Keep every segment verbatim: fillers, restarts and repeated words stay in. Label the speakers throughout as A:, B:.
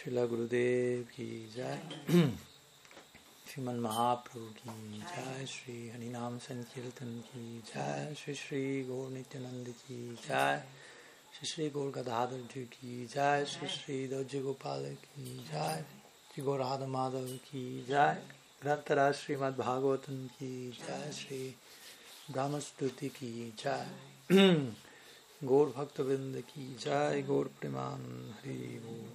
A: Srila Gurudev ki jai, Sriman Mahaprabhu ki jai, Sri Harinam Sankirtan ki jai, Sri Sri Gaur Nityananda ki jai, Sri Sri Gaur Gadadhar ji ki jai, Sri Sri Dojji Gopala ki jai, Sri Gaur Radha Madhav ki jai, Grantaraj Srimad Bhagavatam ki jai, Sri Brahma Stuti ki jai, Gaur Bhaktavinda ki jai, Gaur Preman Hari Bol.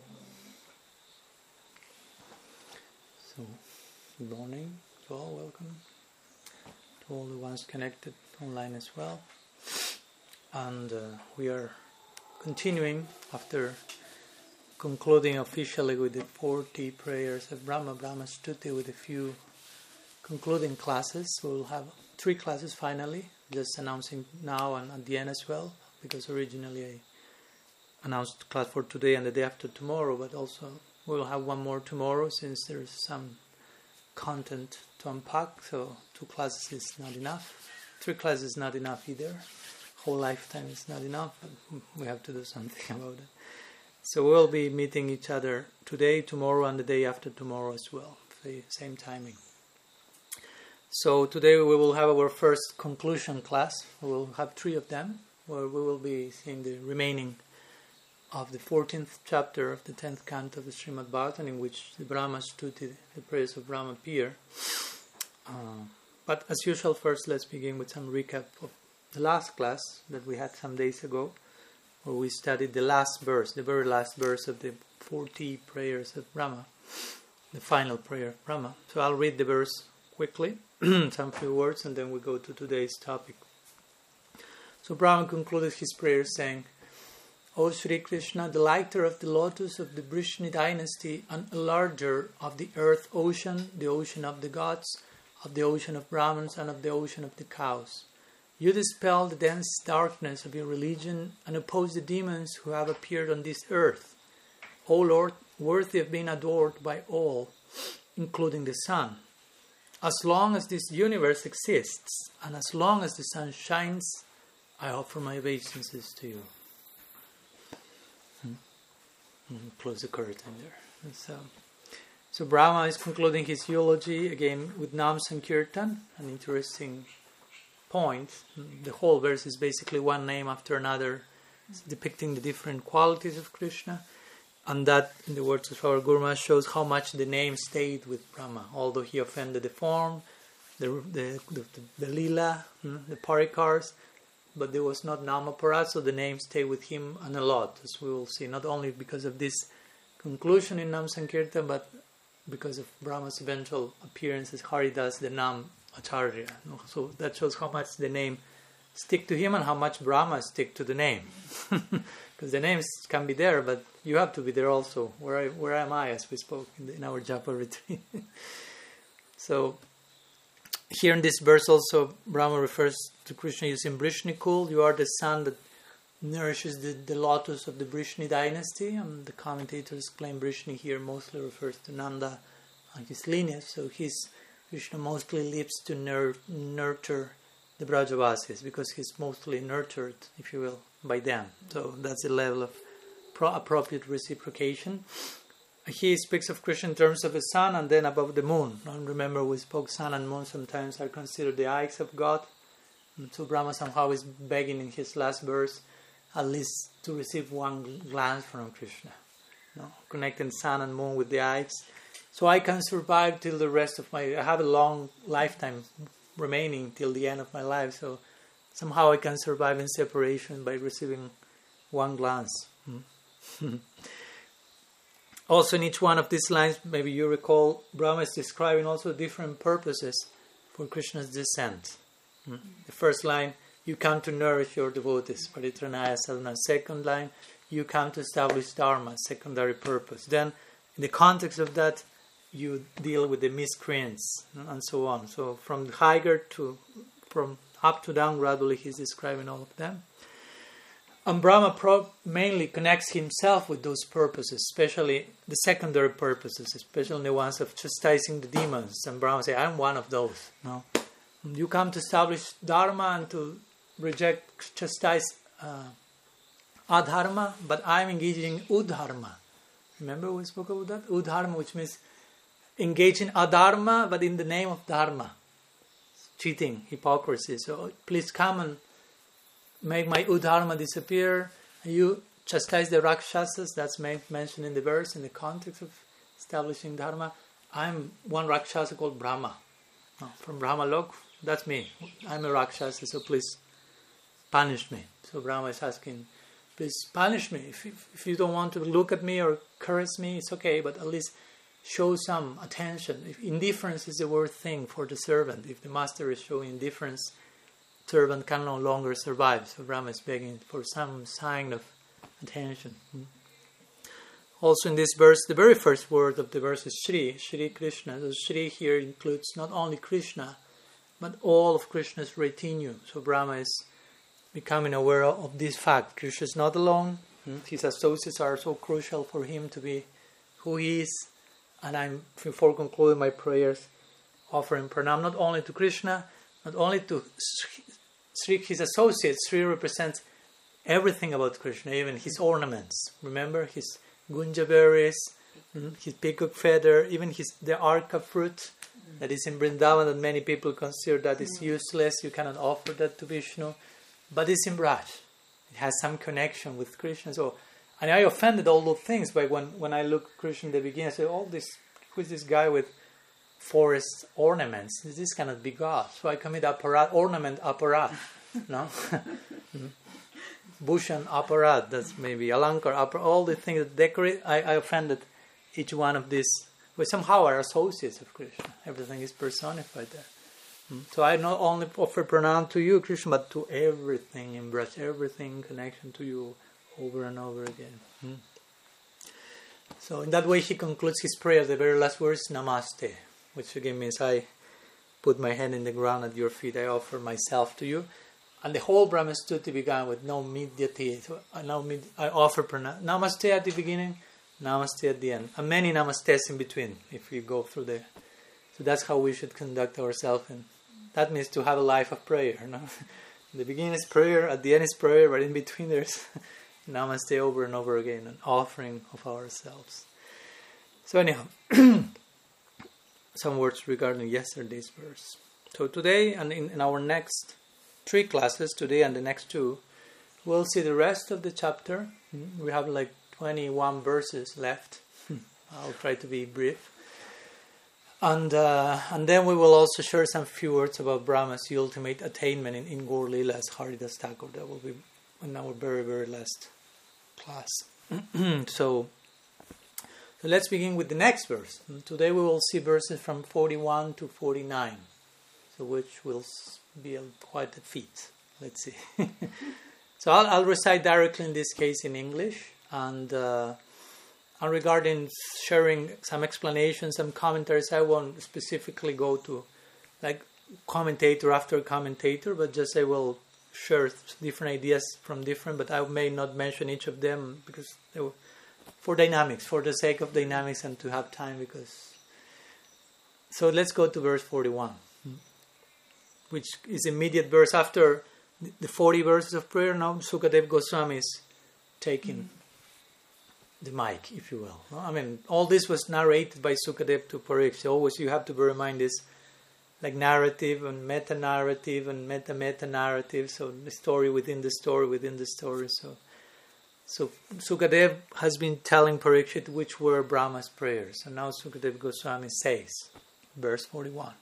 A: So, good morning to all, welcome to all the ones connected online as well. And uh, we are continuing after concluding officially with the forty prayers of Brahma, Brahma Stuti, with a few concluding classes. We'll have three classes finally, just announcing now and at the end as well, because originally I announced class for today and the day after tomorrow, but also we'll have one more tomorrow since there's some content to unpack, so two classes is not enough. Three classes is not enough either. Whole lifetime is not enough, but we have to do something about it. So we'll be meeting each other today, tomorrow, and the day after tomorrow as well, the same timing. So today we will have our first conclusion class. We will have three of them, where we will be seeing the remaining of the fourteenth chapter of the tenth canto of the Srimad Bhagavatam, in which the Brahma Stuti, the prayers of Brahma, appear. Uh, but as usual, first let's begin with some recap of the last class that we had some days ago, where we studied the last verse, the very last verse of the forty prayers of Brahma, the final prayer of Brahma. So I'll read the verse quickly, some few words, and then we go to today's topic. So Brahma concluded his prayer saying, O Sri Krishna, the lighter of the lotus of the Vrishni dynasty and a larger of the earth ocean, the ocean of the gods, of the ocean of Brahmins, and of the ocean of the cows. You dispel the dense darkness of your religion and oppose the demons who have appeared on this earth. O Lord, worthy of being adored by all, including the sun. As long as this universe exists, and as long as the sun shines, I offer my obeisances to you. Close the curtain there. So, so Brahma is concluding his eulogy again with Nam Sankirtan, an interesting point. The whole verse is basically one name after another, depicting the different qualities of Krishna, and that, in the words of our Guru Maharaj, shows how much the name stayed with Brahma, although he offended the form, the the the, the, the lila, the parikars. But there was not Namaparat, so the name stayed with him and a lot, as we will see, not only because of this conclusion in Nam Sankirtan, but because of Brahma's eventual appearance as Haridas, the Nam Acharya. So that shows how much the name stick to him and how much Brahma stick to the name. Because the names can be there, but you have to be there also. Where I, where am I, as we spoke in, the, in our Japa retreat. So here in this verse also, Brahma refers to Krishna using Vrishnikul. You are the sun that nourishes the, the lotus of the Vrishni dynasty. And the commentators claim Vrishni here mostly refers to Nanda and his lineage. So his Krishna mostly lives to nur- nurture the Brajavasis, because he's mostly nurtured, if you will, by them. So that's the level of pro- appropriate reciprocation. He speaks of Krishna in terms of the sun and then above the moon. And remember, we spoke sun and moon sometimes are considered the eyes of God. And so Brahma somehow is begging in his last verse at least to receive one glance from Krishna, you know, connecting sun and moon with the eyes. So I can survive till the rest of my... I have a long lifetime remaining till the end of my life. So somehow I can survive in separation by receiving one glance. Hmm. Also, in each one of these lines, maybe you recall, Brahma is describing also different purposes for Krishna's descent. Hmm? The first line, you come to nourish your devotees, Paritranaya Sadhana. Second line, you come to establish Dharma, secondary purpose. Then, in the context of that, you deal with the miscreants, and so on. So, from the higher to, from up to down, gradually he's describing all of them. And Brahma pro- mainly connects himself with those purposes, especially the secondary purposes, especially the ones of chastising the demons. And Brahma says, I'm one of those. No, you come to establish Dharma and to reject, chastise uh, adharma, but I'm engaging in udharma, Remember we spoke about that? Udharma, which means engage in adharma, but in the name of dharma. Cheating, hypocrisy. So please come and make my udharma disappear. You chastise the rakshasas, that's made, mentioned in the verse in the context of establishing dharma. I'm one rakshasa called Brahma. No, from Brahma Lok, that's me. I'm a rakshasa, so please punish me. So Brahma is asking, please punish me. If, if, if you don't want to look at me or curse me, it's okay, but at least show some attention. If indifference is the worst thing for the servant. If the master is showing indifference, servant can no longer survive. So Brahma is begging for some sign of attention. Also in this verse, the very first word of the verse is Shri, Shri Krishna. So Shri here includes not only Krishna, but all of Krishna's retinue. So Brahma is becoming aware of this fact. Krishna is not alone. His associates are so crucial for him to be who he is. And I'm, before concluding my prayers, offering pranam not only to Krishna, not only to Sri, his associates. Sri represents everything about Krishna, even his ornaments. Remember his gunja berries, his peacock feather, even his the arka fruit that is in Vrindavan that many people consider that is useless. You cannot offer that to Vishnu, but it's in Braj. It has some connection with Krishna. So, and I offended all those things by when, when I look at Krishna in the beginning, I said, "Oh, this who is this guy with forest ornaments? This cannot be God." So I commit aparat, ornament aparat, no. Bhushan aparat, that's maybe Alankar aparat, all the things that decorate, I, I offended each one of these, but somehow are associates of Krishna. Everything is personified there. Mm. So I not only offer pranam to you, Krishna, but to everything, embrace everything in connection to you over and over again. Mm. So in that way he concludes his prayer, the very last words, Namaste, which again means I put my hand in the ground at your feet, I offer myself to you. And the whole Brahma Stuti began with no midyati. So I, now mid, I offer pranam. Namaste at the beginning, Namaste at the end. And many namastes in between, if we go through the... So that's how we should conduct ourselves. And that means to have a life of prayer. No? The beginning is prayer, at the end is prayer, but in between there's Namaste over and over again, an offering of ourselves. So anyhow, some words regarding yesterday's verse. So today and in, in our next three classes, today and the next two, we'll see the rest of the chapter. We have like twenty-one verses left. I'll try to be brief. And uh, and then we will also share some few words about Brahma's ultimate attainment in, in Gaur Leela as Haridas Thakur. That will be in our very, very last class. so, so let's begin with the next verse. Today we will see verses from forty-one to forty-nine, so which will be a, quite a feat. Let's see. so I'll, I'll recite directly in this case in English, and uh, and regarding sharing some explanations, some commentaries, I won't specifically go to like commentator after commentator, but just I will share different ideas from different, but I may not mention each of them because they were for dynamics, for the sake of dynamics and to have time. Because so let's go to verse forty-one, which is immediate verse after the forty verses of prayer. Now Sukadeva Goswami is taking the mic, if you will. I mean, all this was narrated by Sukadeva to Parikshit. Always you have to bear in mind this, like narrative and meta-narrative and meta-meta-narrative. So the story within the story within the story. So, so Sukadeva has been telling Parikshit which were Brahma's prayers. And now Sukadeva Goswami says, verse forty-one.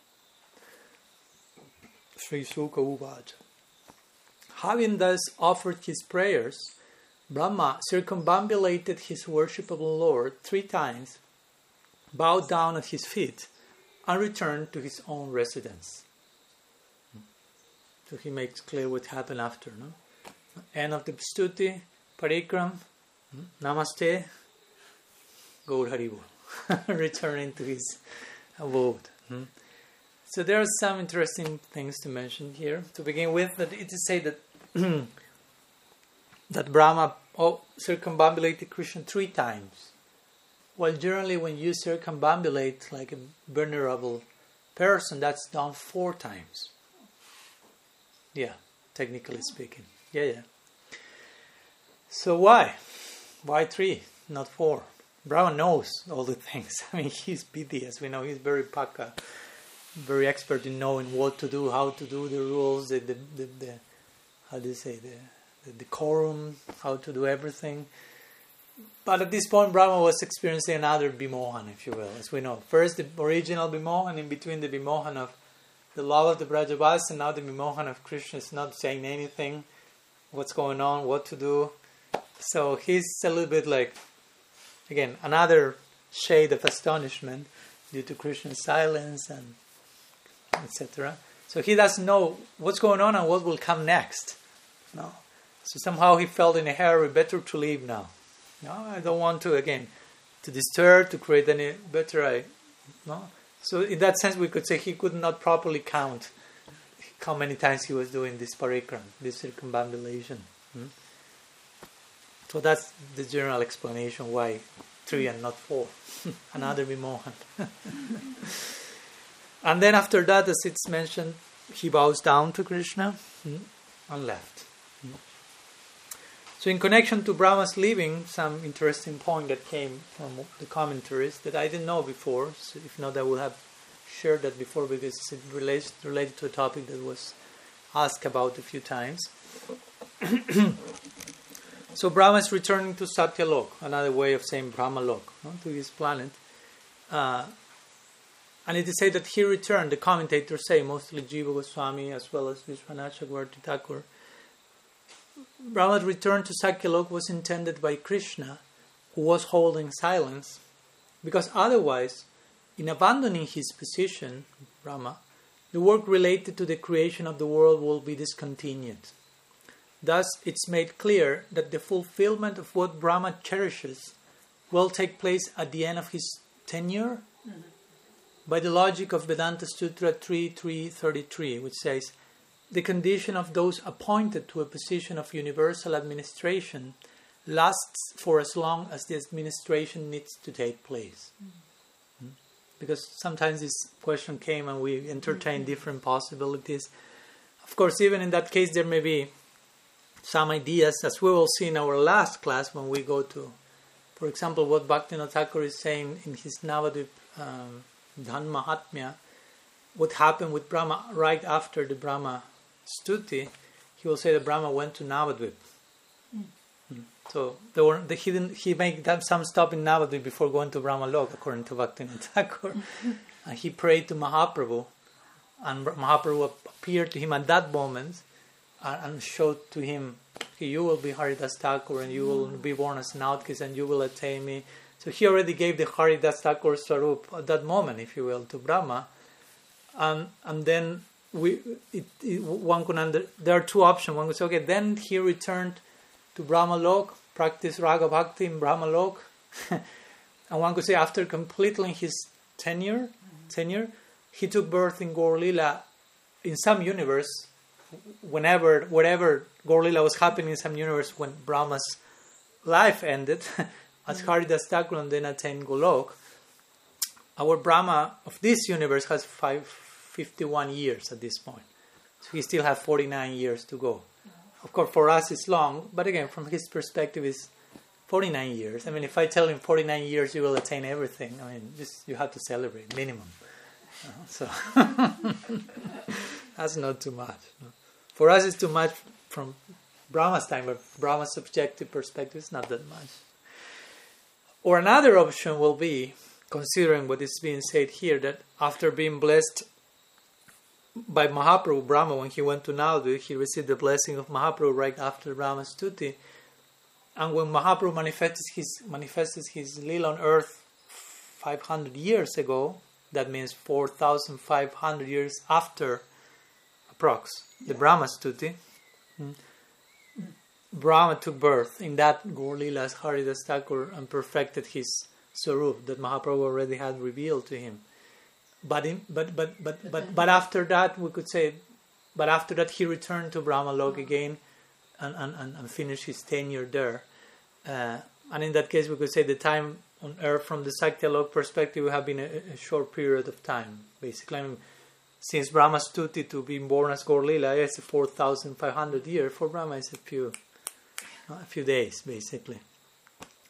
A: Sri Suka Uvaja. Having thus offered his prayers, Brahma circumambulated his worshipable Lord three times, bowed down at his feet, and returned to his own residence. So he makes clear what happened after. No? End of the stuti, parikram, namaste, Gaur Haribol, returning to his abode. So there are some interesting things to mention here. To begin with, that it is said that that Brahma oh, circumambulated Krishna three times. Well, generally when you circumambulate like a venerable person, that's done four times. Yeah, technically speaking. Yeah, yeah. So why? Why three, not four? Brahma knows all the things. I mean, he's Vidhi, as we know. He's very paka, very expert in knowing what to do, how to do the rules, the, the, the, the how do you say, the, the decorum, how to do everything. But at this point, Brahma was experiencing another Vimohan, if you will, as we know. First, the original Vimohan, in between the Vimohan of the love of the Brajavas, and now the Vimohan of Krishna is not saying anything, what's going on, what to do. So he's a little bit like, again, another shade of astonishment due to Krishna's silence and et cetera. So he doesn't know what's going on and what will come next. No. So somehow he felt in a hurry, better to leave now. No, I don't want to, again, to disturb, to create any better. I, no. So in that sense, we could say he could not properly count how many times he was doing this parikram, this circumambulation. Hmm? So that's the general explanation why three and not four. Another Vimohan. And then after that, as it's mentioned, he bows down to Krishna hmm, and left. Hmm. So in connection to Brahma's leaving, some interesting point that came from the commentaries that I didn't know before. So if not, I would have shared that before because it relates related to a topic that was asked about a few times. So Brahma is returning to Satyalok, another way of saying Brahmalok, no, to his planet. Uh, and it is said that he returned, the commentators say, mostly Jiva Goswami as well as Vishwanath Chakravarti Thakur. Brahma's return to Satyalok was intended by Krishna, who was holding silence, because otherwise, in abandoning his position, Brahma, the work related to the creation of the world will be discontinued. Thus, it's made clear that the fulfillment of what Brahma cherishes will take place at the end of his tenure, mm-hmm. by the logic of Vedanta Sutra three three thirty-three, which says, the condition of those appointed to a position of universal administration lasts for as long as the administration needs to take place. Mm-hmm. Because sometimes this question came and we entertained mm-hmm. different possibilities. Of course, even in that case, there may be some ideas, as we will see in our last class when we go to, for example, what Bhaktivinoda Thakur is saying in his Navadvip um, Dhan Mahatmya, what happened with Brahma right after the Brahma Stuti. He will say that Brahma went to Navadvip. Mm. Mm. So there were, the, he, didn't, he made some stop in Navadvip before going to Brahmalok, according to Bhaktivinoda Thakur. Mm-hmm. And he prayed to Mahaprabhu, and Mahaprabhu appeared to him at that moment and showed to him, okay, you will be Haridas Thakur and you will be born as Nautkas and you will attain me. So he already gave the Haridas Thakur Swarup at that moment, if you will, to Brahma. And and then we it, it, one could under, there are two options. One could say, okay, then he returned to Brahmalok, practiced Raga Bhakti in Brahmalok. And one could say after completing his tenure, mm-hmm. tenure, he took birth in Gaur Lila in some universe. Whenever, whatever Gaur Lila was happening in some universe when Brahma's life ended, as Haridas Thakur and then attained Golok, our Brahma of this universe has five, fifty-one years at this point. So he still has forty-nine years to go. Of course, for us it's long, but again, from his perspective, it's forty-nine years. I mean, if I tell him forty-nine years you will attain everything, I mean, just you have to celebrate, minimum. Uh, so that's not too much. No. For us, it's too much from Brahma's time, but Brahma's subjective perspective is not that much. Or another option will be, considering what is being said here, that after being blessed by Mahaprabhu, Brahma, when he went to Navadvip, he received the blessing of Mahaprabhu right after Brahma's Stuti. And when Mahaprabhu manifested his, manifested his Leela on earth five hundred years ago, that means four thousand five hundred years after approx. The Brahma Stuti, hmm. Brahma took birth in that Gaur Lila as Haridas Thakur and perfected his Swarup that Mahaprabhu already had revealed to him. But in, but but but but but after that we could say, but after that he returned to Brahmalok again, and and, and, and finished his tenure there. Uh, and in that case we could say the time on earth from the Satyalok perspective would have been a, a short period of time, basically. I mean, since Brahma Stuti to being born as Gaur Lila, it's four thousand five hundred years. For Brahma, it's a few, a few days, basically.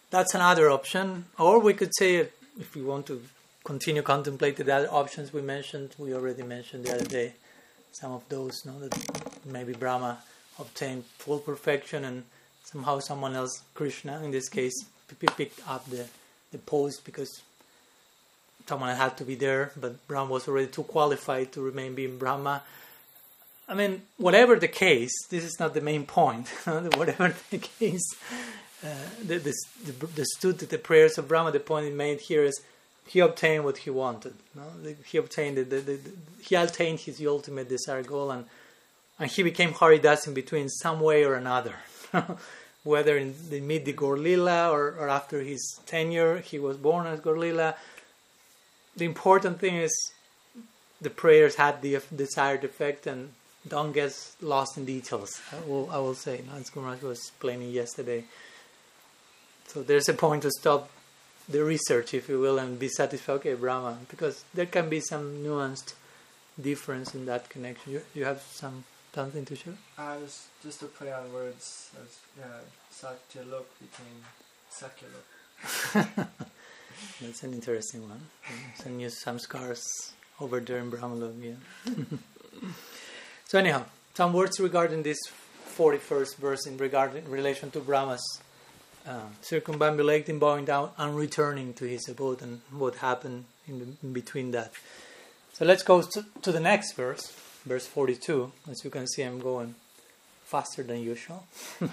A: that's another option. Or we could say, if we want to continue contemplating the other options we mentioned, we already mentioned the other day, some of those, no, that maybe Brahma obtained full perfection and somehow someone else, Krishna in this case, picked up the, the post because someone had to be there, but Brahma was already too qualified to remain being Brahma. I mean, whatever the case, this is not the main point. Whatever the case, uh, the, the, the, the stood to the prayers of Brahma, the point he made here is he obtained what he wanted. No? He obtained the, the, the, the, he attained his ultimate desired goal, and and he became Haridas in between some way or another. Whether in the mid the Gaur-lila or, or after his tenure, he was born as Gaur-lila. The important thing is the prayers had the desired effect, and don't get lost in details. I will, I will say, as Gumaraj was explaining yesterday. So there's a point to stop the research, if you will, and be satisfied. Okay, Brahma, because there can be some nuanced difference in that connection. You, you have some something to share?
B: Uh, just, just to play on words, as, yeah, Satyalok became Sakyalok.
A: That's an interesting one. Some new samskars over there in Brahmalok. Yeah. So anyhow, some words regarding this forty-first verse in regard in relation to Brahma's uh, circumambulating, bowing down, and returning to his abode, and what happened in, the, in between that. So let's go to, to the next verse, verse forty-two. As you can see, I'm going faster than usual.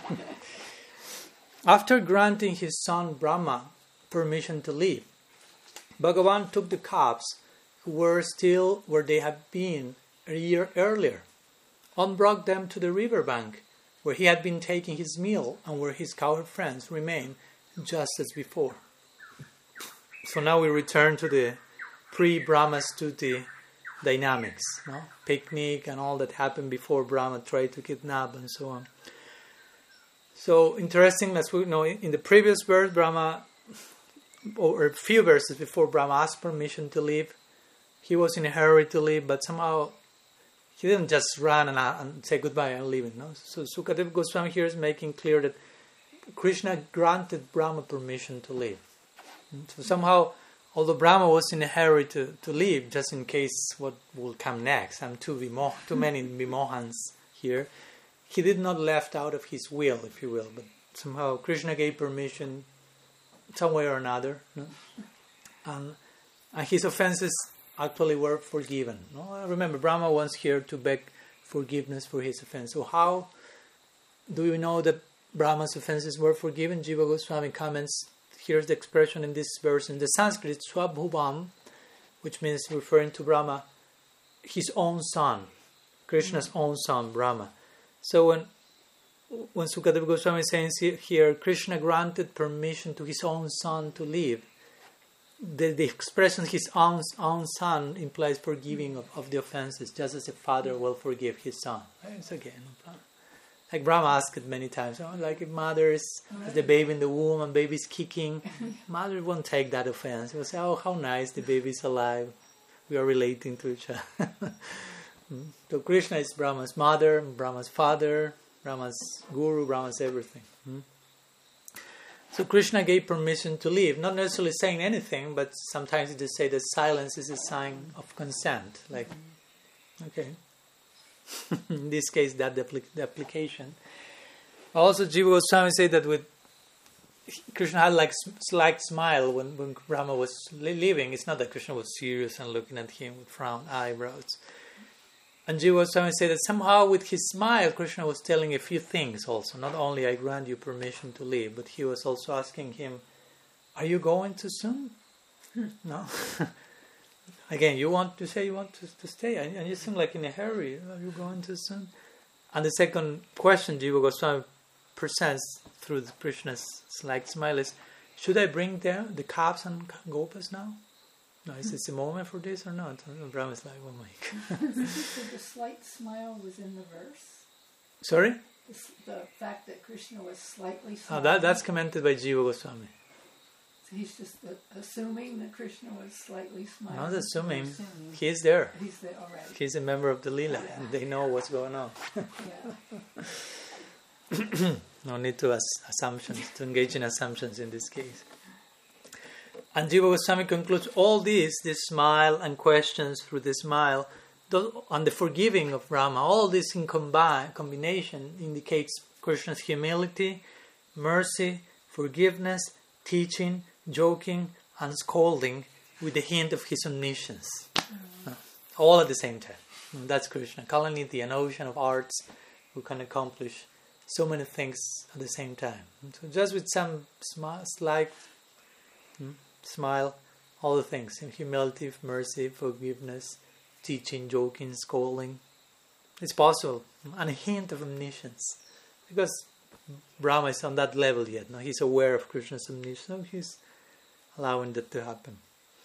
A: After granting his son Brahma permission to leave, Bhagavan took the calves, who were still where they had been a year earlier, and brought them to the river bank, where he had been taking his meal and where his cowherd friends remained just as before. So now we return to the pre-Brahma Stuti dynamics, no? Picnic and all that happened before Brahma tried to kidnap and so on. So interesting, as we know, in the previous verse, Brahma, or a few verses before, Brahma asked permission to leave. He was in a hurry to leave, but somehow he didn't just run and, uh, and say goodbye and leave it. No? So Sukadeva Goswami here is making clear that Krishna granted Brahma permission to leave. So somehow, although Brahma was in a hurry to, to leave, just in case what will come next, I'm too vimo- too many vimohans here, he did not left out of his will, if you will, but somehow Krishna gave permission some way or another, no? and, and his offenses actually were forgiven. No? Remember, Brahma was here to beg forgiveness for his offense. So how do we know that Brahma's offenses were forgiven? Jiva Goswami comments, here's the expression in this verse. In the Sanskrit, Swabhuvam, which means referring to Brahma, his own son, Krishna's own son, Brahma. So when when Sukadeva Goswami is saying here, Krishna granted permission to his own son to leave, the, the expression his own, own son implies forgiving of, of the offenses, just as a father will forgive his son. It's again, like Brahma asked it many times, oh, like if mother is right. the baby in the womb and baby is kicking, mother won't take that offense. She will say, oh, how nice, the baby is alive. We are relating to each other. So Krishna is Brahma's mother, Brahma's father, Brahma's guru, Brahma's everything. Hmm? So Krishna gave permission to leave, not necessarily saying anything, but sometimes they say that silence is a sign of consent. Like, okay. In this case, that the, applic- the application. Also, Jiva Goswami said that with Krishna had like slight smile when, when Brahma was leaving. It's not that Krishna was serious and looking at him with frowned eyebrows. And Jiva Goswami said that somehow with his smile, Krishna was telling a few things also. Not only I grant you permission to leave, but he was also asking him, are you going too soon? No? Again, you want to say you want to, to stay, and you seem like in a hurry. Are you going too soon? And the second question Jiva Goswami presents through the Krishna's slight smile is, should I bring them, the calves and gopas now? No, is this a moment for this or not? And Brahma is like, oh my God.
C: The slight smile was in the verse.
A: Sorry?
C: The, the fact that Krishna was slightly
A: Oh,
C: smiling.
A: that, that's commented by Jiva Goswami.
C: So he's just uh, assuming that Krishna was slightly smiling.
A: Not assuming. assuming. He's there.
C: He's there, all right.
A: He's a member of the Leela.
C: Yeah.
A: And they know what's going on.
C: Yeah.
A: No need to ass- assumptions, to engage in assumptions in this case. And Jiva Goswami concludes all these, this smile and questions through the smile, and the forgiving of Brahma, all this in combi- combination indicates Krishna's humility, mercy, forgiveness, teaching, joking, and scolding with the hint of his omniscience. Mm-hmm. All at the same time. And that's Krishna, Kalanidhi, an ocean of arts who can accomplish so many things at the same time. And so just with some smi- slight hmm, smile, all the things, in humility, mercy, forgiveness, teaching, joking, scolding. It's possible. And a hint of omniscience. Because Brahma is on that level yet. No? He's aware of Krishna's omniscience. So he's allowing that to happen.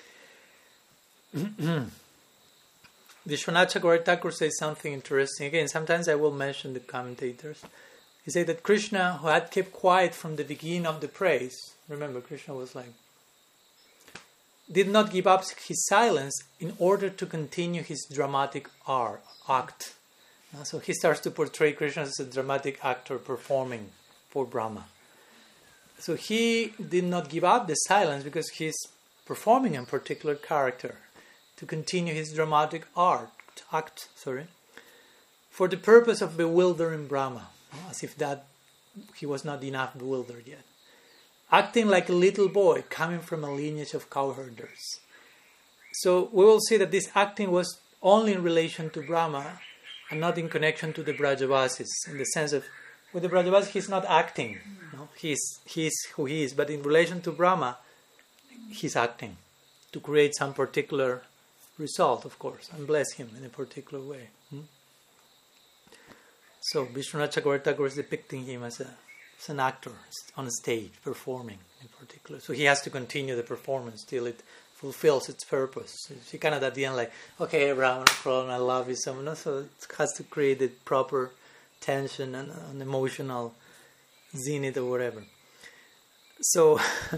A: Vishwanath Chakravarti Thakur says something interesting. Again, sometimes I will mention the commentators. He said that Krishna, who had kept quiet from the beginning of the praise, remember Krishna was like, did not give up his silence in order to continue his dramatic art, act. Uh, so he starts to portray Krishna as a dramatic actor performing for Brahma. So he did not give up the silence because he's performing a particular character to continue his dramatic art, act, sorry, for the purpose of bewildering Brahma, as if that he was not enough bewildered yet. Acting like a little boy coming from a lineage of cowherders. So we will see that this acting was only in relation to Brahma and not in connection to the Brajavasis, in the sense of, with the Brajavasis he's not acting, no? he's, he's who he is, but in relation to Brahma, he's acting to create some particular result, of course, and bless him in a particular way. Hmm? So Vishwanath Chakravarti Thakur is depicting him as a as an actor on stage, performing in particular. So he has to continue the performance till it fulfills its purpose. So he cannot at the end like, okay, Ram, I love you so much. So it has to create the proper tension and an emotional zenith or whatever. So,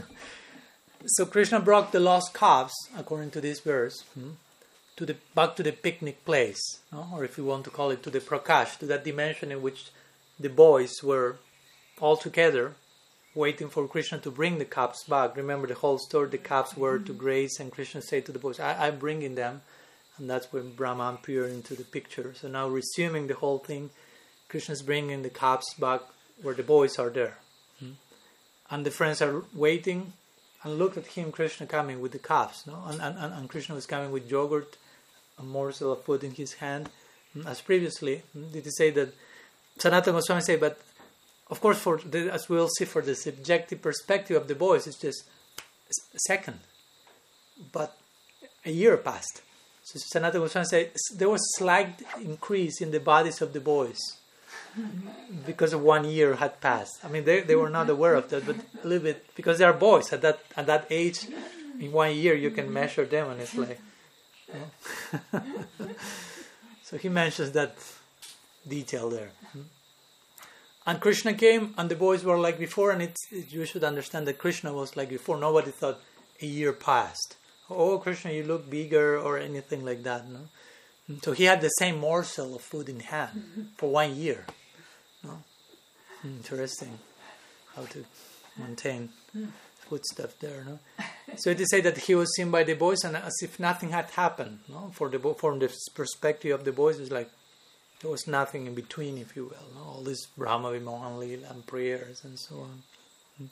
A: so Krishna brought the lost calves, according to this verse, hmm, to the back to the picnic place, no? Or if you want to call it, to the prakash, to that dimension in which the boys were all together, waiting for Krishna to bring the calves back. Remember the whole story, the calves were to graze, and Krishna said to the boys, I, I'm bringing them. And that's when Brahma appeared into the picture. So now resuming the whole thing, Krishna's bringing the calves back where the boys are there. Hmm? And the friends are waiting, and look at him, Krishna coming with the calves. No? And, and, and Krishna was coming with yogurt, a morsel of food in his hand. As previously, did he say that, Sanatana Goswami say, but of course, for the, as we'll see, for the subjective perspective of the boys, it's just a second. But a year passed. So Sanatana Goswami said there was a slight increase in the bodies of the boys because of one year had passed. I mean, they they were not aware of that, but a little bit, because they are boys at that at that age. In one year, you can measure them, and it's like. You know. So he mentions that detail there. And Krishna came, and the boys were like before, and it's, it, you should understand that Krishna was like before. Nobody thought a year passed. Oh, Krishna, you look bigger, or anything like that. No? So he had the same morsel of food in hand for one year. No? Interesting how to maintain food stuff there. No? So it is said that he was seen by the boys, and as if nothing had happened. No? For the from the perspective of the boys, it's like there was nothing in between, if you will. No? All this Brahma Vimohan Leela and prayers and so on.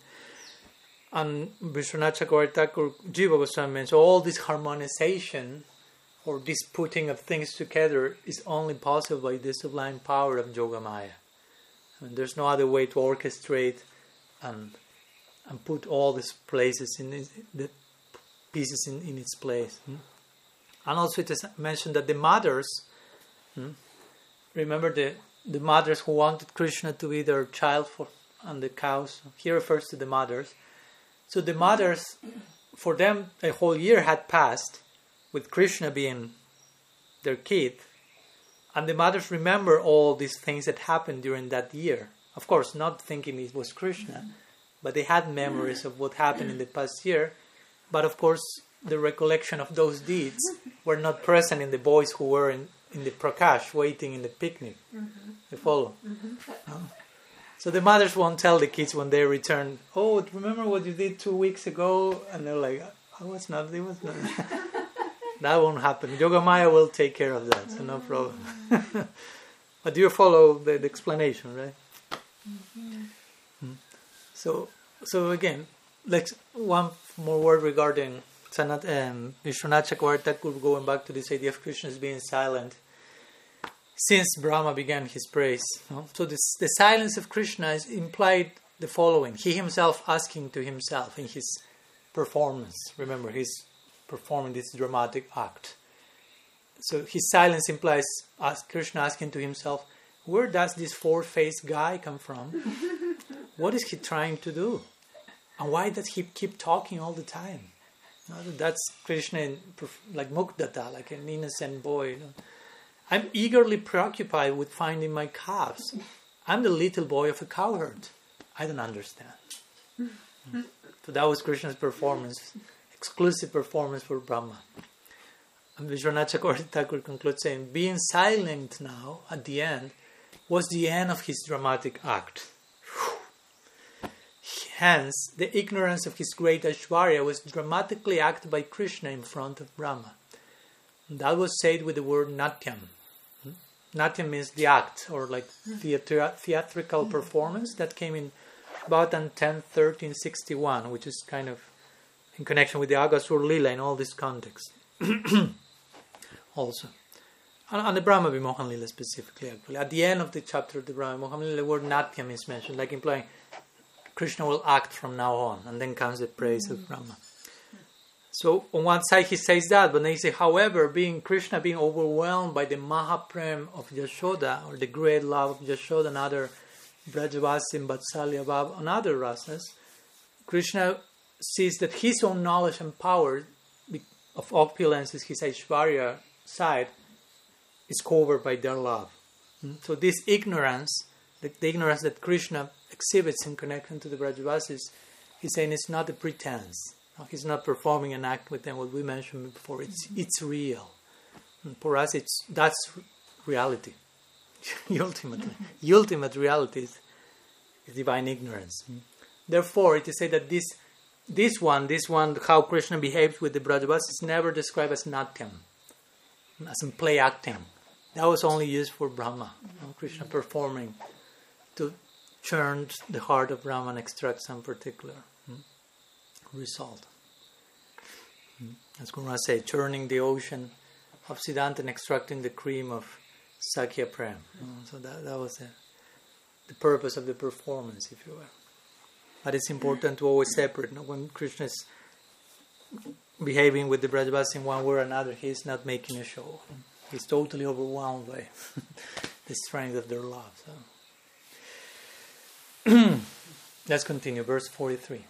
A: And Vishwanath Chakravarti Thakur, Jiva Goswami mentions all this harmonization or this putting of things together is only possible by the sublime power of Yogamaya. I mean, there's no other way to orchestrate and and put all these places in this, the pieces in, in its place. Hmm? And also it is mentioned that the mothers, hmm, remember the, the mothers who wanted Krishna to be their child for, and the cows, he refers to the mothers. So the mothers, for them, a whole year had passed with Krishna being their kid, and the mothers remember all these things that happened during that year. Of course, not thinking it was Krishna, but they had memories of what happened in the past year. But of course, the recollection of those deeds were not present in the boys who were in, in the prakash, waiting in the picnic. Mm-hmm. They follow. Mm-hmm. No? So the mothers won't tell the kids when they return, oh, remember what you did two weeks ago? And they're like, I was not, it was not. That won't happen. Yogamaya will take care of that, so no problem. But you follow the, the explanation, right? Mm-hmm. Mm. So, so again, let's one more word regarding Sanat, um, Vishwanath Chakravarti Thakur, going back to this idea of Krishna as being silent. Since Brahma began his praise, no? So this, the silence of Krishna is implied the following: he himself asking to himself in his performance. Remember, he's performing this dramatic act. So his silence implies ask, Krishna asking to himself, where does this four-faced guy come from? What is he trying to do? And why does he keep talking all the time? No, that's Krishna in, like Mukdata, like an innocent boy. You know? I'm eagerly preoccupied with finding my calves. I'm the little boy of a cowherd. I don't understand. So that was Krishna's performance, exclusive performance for Brahma. And Vishwanath Chakravarti Thakur concludes saying, being silent now, at the end, was the end of his dramatic act. Hence, the ignorance of his great Aishwarya was dramatically acted by Krishna in front of Brahma. And that was said with the word natyam. Natyam means the act, or like theatri- theatrical performance, that came in Bhagavatam ten thirteen sixty-one, which is kind of in connection with the Agasur Lila in all this context. Also. And, and the Brahma Vimohan Lila specifically, actually. At the end of the chapter of the Brahma Vimohan Lila, the word Natyam is mentioned, like implying Krishna will act from now on, and then comes the praise of Brahma. So on one side he says that, but then he says, however, being Krishna being overwhelmed by the Mahaprem of Yashoda, or the great love of Yashoda and other Brajavasim, Vatsalya, Bhav, and other rasas, Krishna sees that his own knowledge and power of opulence, his Aishwarya side, is covered by their love. So this ignorance, the, the ignorance that Krishna exhibits in connection to the Brajavasis, he's saying it's not a pretense. No, he's not performing an act with them, what we mentioned before. It's it's real. And for us, it's that's reality. Ultimately, the ultimate reality is, is divine ignorance. Therefore, it is said that this this one, this one, how Krishna behaves with the Brajavasis, is never described as natyam, as in play acting. That was only used for Brahma. You know, Krishna performing to churn the heart of Brahma and extract some particular result. As Guru say, churning the ocean of Siddhanta and extracting the cream of Sakya Prem. So that, that was the, the purpose of the performance, if you will. But it's important to always separate. You know, when Krishna is behaving with the Brajavasis in one way or another, he is not making a show. He's totally overwhelmed by the strength of their love. So. Let's continue, verse forty-three.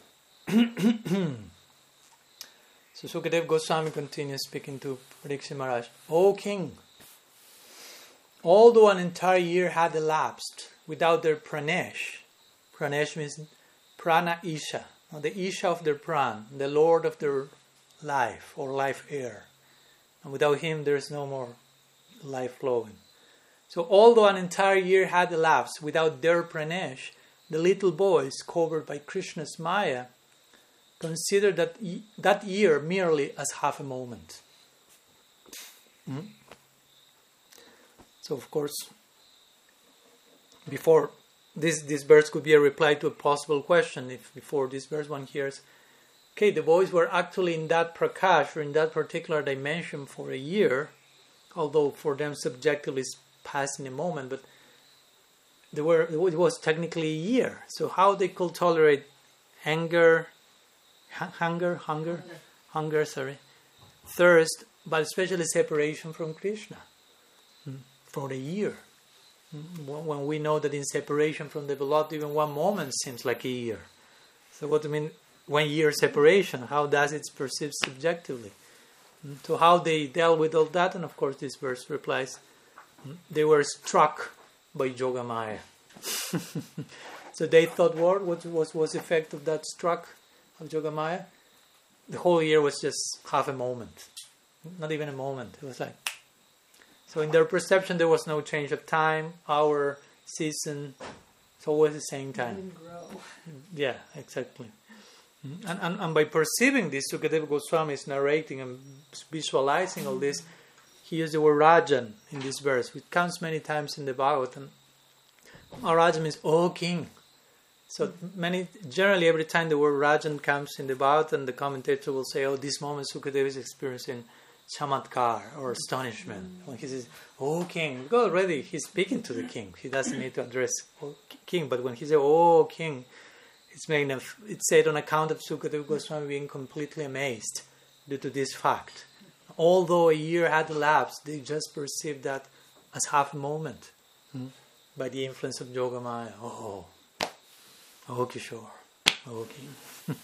A: So Sukadev Goswami continues speaking to Parikshit Maharaj. O king, although an entire year had elapsed without their pranesh, pranesh means prana isha, the isha of their pran, the lord of their life or life air, and without him there is no more life flowing. So although an entire year had elapsed without their pranesh, the little boys covered by Krishna's Maya consider that that year merely as half a moment. Mm-hmm. So, of course, before this this verse could be a reply to a possible question. If before this verse one hears, okay, the boys were actually in that prakash or in that particular dimension for a year, although for them subjectively it's passing a moment, but they were it was technically a year. So how they could tolerate anger, hunger, hunger, hunger, sorry, thirst, but especially separation from Krishna for a year. When we know that in separation from the beloved, even one moment seems like a year. So what do you mean, one year separation? How does it perceive subjectively? So how they dealt with all that, and of course this verse replies, they were struck by Yogamaya. So they thought, what was was was the effect of that struck of Yogamaya? The whole year was just half a moment, not even a moment. It was like, so in their perception there was no change of time, hour, season, It's always the same
C: It
A: time.
C: didn't grow.
A: Yeah, exactly. Mm. And, and, and by perceiving this, Sukadeva Goswami is narrating and visualizing all this. He used the word Rajan in this verse, which comes many times in the Bhagavatam. Rajan means, oh king. So many, generally every time the word Rajan comes in the Bhagavatam, the commentator will say, oh, this moment Sukadeva is experiencing chamatkar or astonishment. When he says, oh king, because already he's speaking to the king. He doesn't need to address oh, king, but when he says, oh king, it's, made of, it's said on account of Sukadeva Goswami being completely amazed due to this fact. Although a year had elapsed, they just perceived that as half a moment hmm? by the influence of Yogamaya. Oh, oh Kishore, oh king.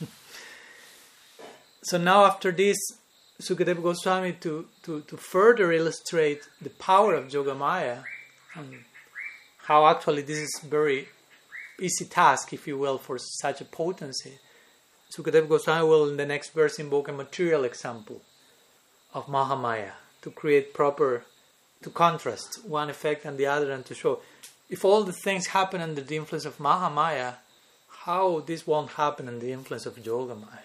A: So now after this, Sukadeva Goswami, to, to, to further illustrate the power of Yogamaya, and how actually this is very easy task, if you will, for such a potency, Sukadeva Goswami will in the next verse invoke a material example of Mahamaya to create proper, to contrast one effect and the other, and to show if all the things happen under the influence of Mahamaya, how this won't happen under the influence of Yogamaya.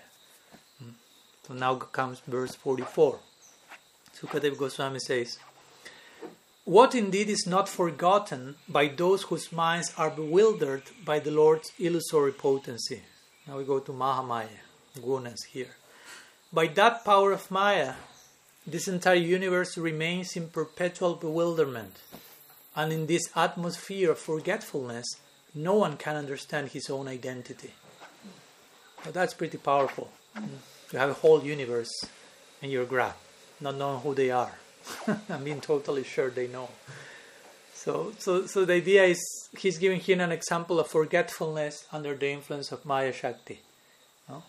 A: So now comes verse forty-four. Sukadeva Goswami says, what indeed is not forgotten by those whose minds are bewildered by the Lord's illusory potency. Now we go to Mahamaya, gunas here. By that power of Maya, this entire universe remains in perpetual bewilderment. And in this atmosphere of forgetfulness, no one can understand his own identity. Now that's pretty powerful. You have a whole universe in your grasp, not knowing who they are. I mean, totally sure they know. So, so, so the idea is he's giving here an example of forgetfulness under the influence of Maya Shakti. No?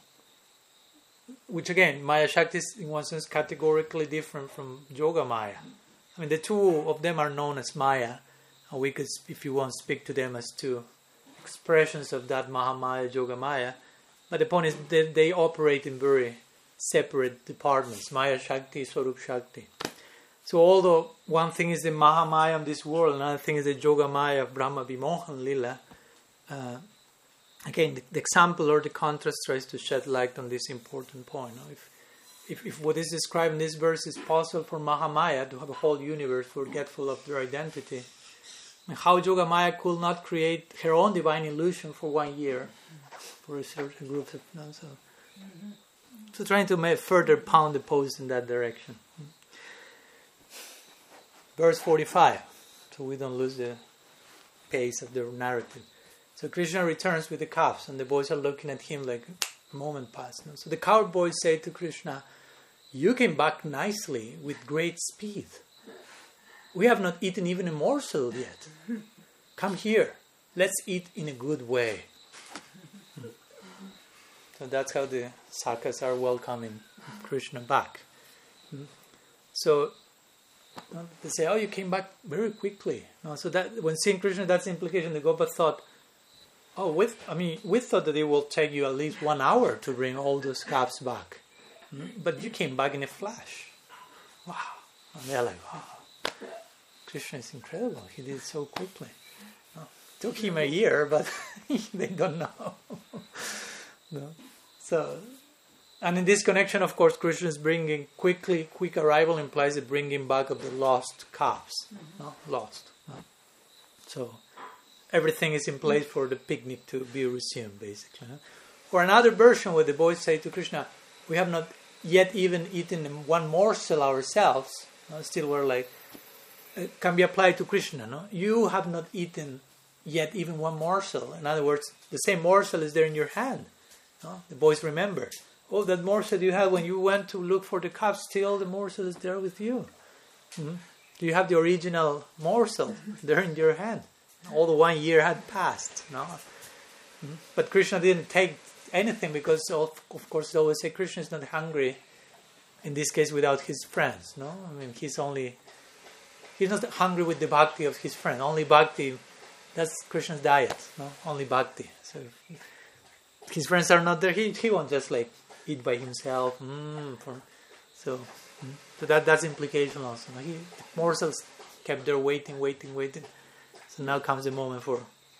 A: Which again, Maya Shakti is in one sense categorically different from Yoga Maya. I mean, the two of them are known as Maya, and we could, if you want, speak to them as two expressions of that Mahamaya, Yoga Maya. But the point is that they operate in very separate departments, Maya Shakti, Swarup Shakti. So although one thing is the Mahamaya of this world, another thing is the Yoga Maya of Brahma Vimohan Lila, uh, again, the, the example or the contrast tries to shed light on this important point. No? If, if, if what is described in this verse is possible for Mahamaya to have a whole universe forgetful of their identity, how Yoga Maya could not create her own divine illusion for one year for a certain group of no, so, so trying to make further pound the post in that direction. Verse forty-five, so we don't lose the pace of the narrative. So Krishna returns with the calves, and the boys are looking at him like a moment passed. No? So the coward boys say to Krishna, you came back nicely with great speed. We have not eaten even a morsel yet. Come here, let's eat in a good way. So that's how the Sakas are welcoming Krishna back. So they say, oh, you came back very quickly. No, so that when seeing Krishna, that's the implication. The Gopa thought, oh, with I mean, we thought that it will take you at least one hour to bring all those calves back. But you came back in a flash. Wow. And they're like, wow. Krishna is incredible. He did it so quickly. No, it took him a year, but they don't know. No. So, and in this connection, of course, Krishna is bringing quickly, quick arrival implies the bringing back of the lost calves. Mm-hmm. No? Lost. No? So, everything is in place for the picnic to be resumed, basically. No? Or another version where the boys say to Krishna, we have not yet even eaten one morsel ourselves. No? Still, we're like, it can be applied to Krishna. No? You have not eaten yet even one morsel. In other words, the same morsel is there in your hand. No? The boys remember. Oh, that morsel you had when you went to look for the calf, still the morsel is there with you. Mm-hmm. You have the original morsel there in your hand. All the one year had passed. No? Mm-hmm. But Krishna didn't take anything because, of, of course, they always say Krishna is not hungry, in this case, without his friends. No, I mean, he's only, he's not hungry with the bhakti of his friend. Only bhakti, that's Krishna's diet. No, only bhakti. So if his friends are not there, he, he won't just like eat by himself. Mm, for, so, mm, so that that's implication also. No? He, morsels kept there waiting, waiting, waiting. So now comes the moment for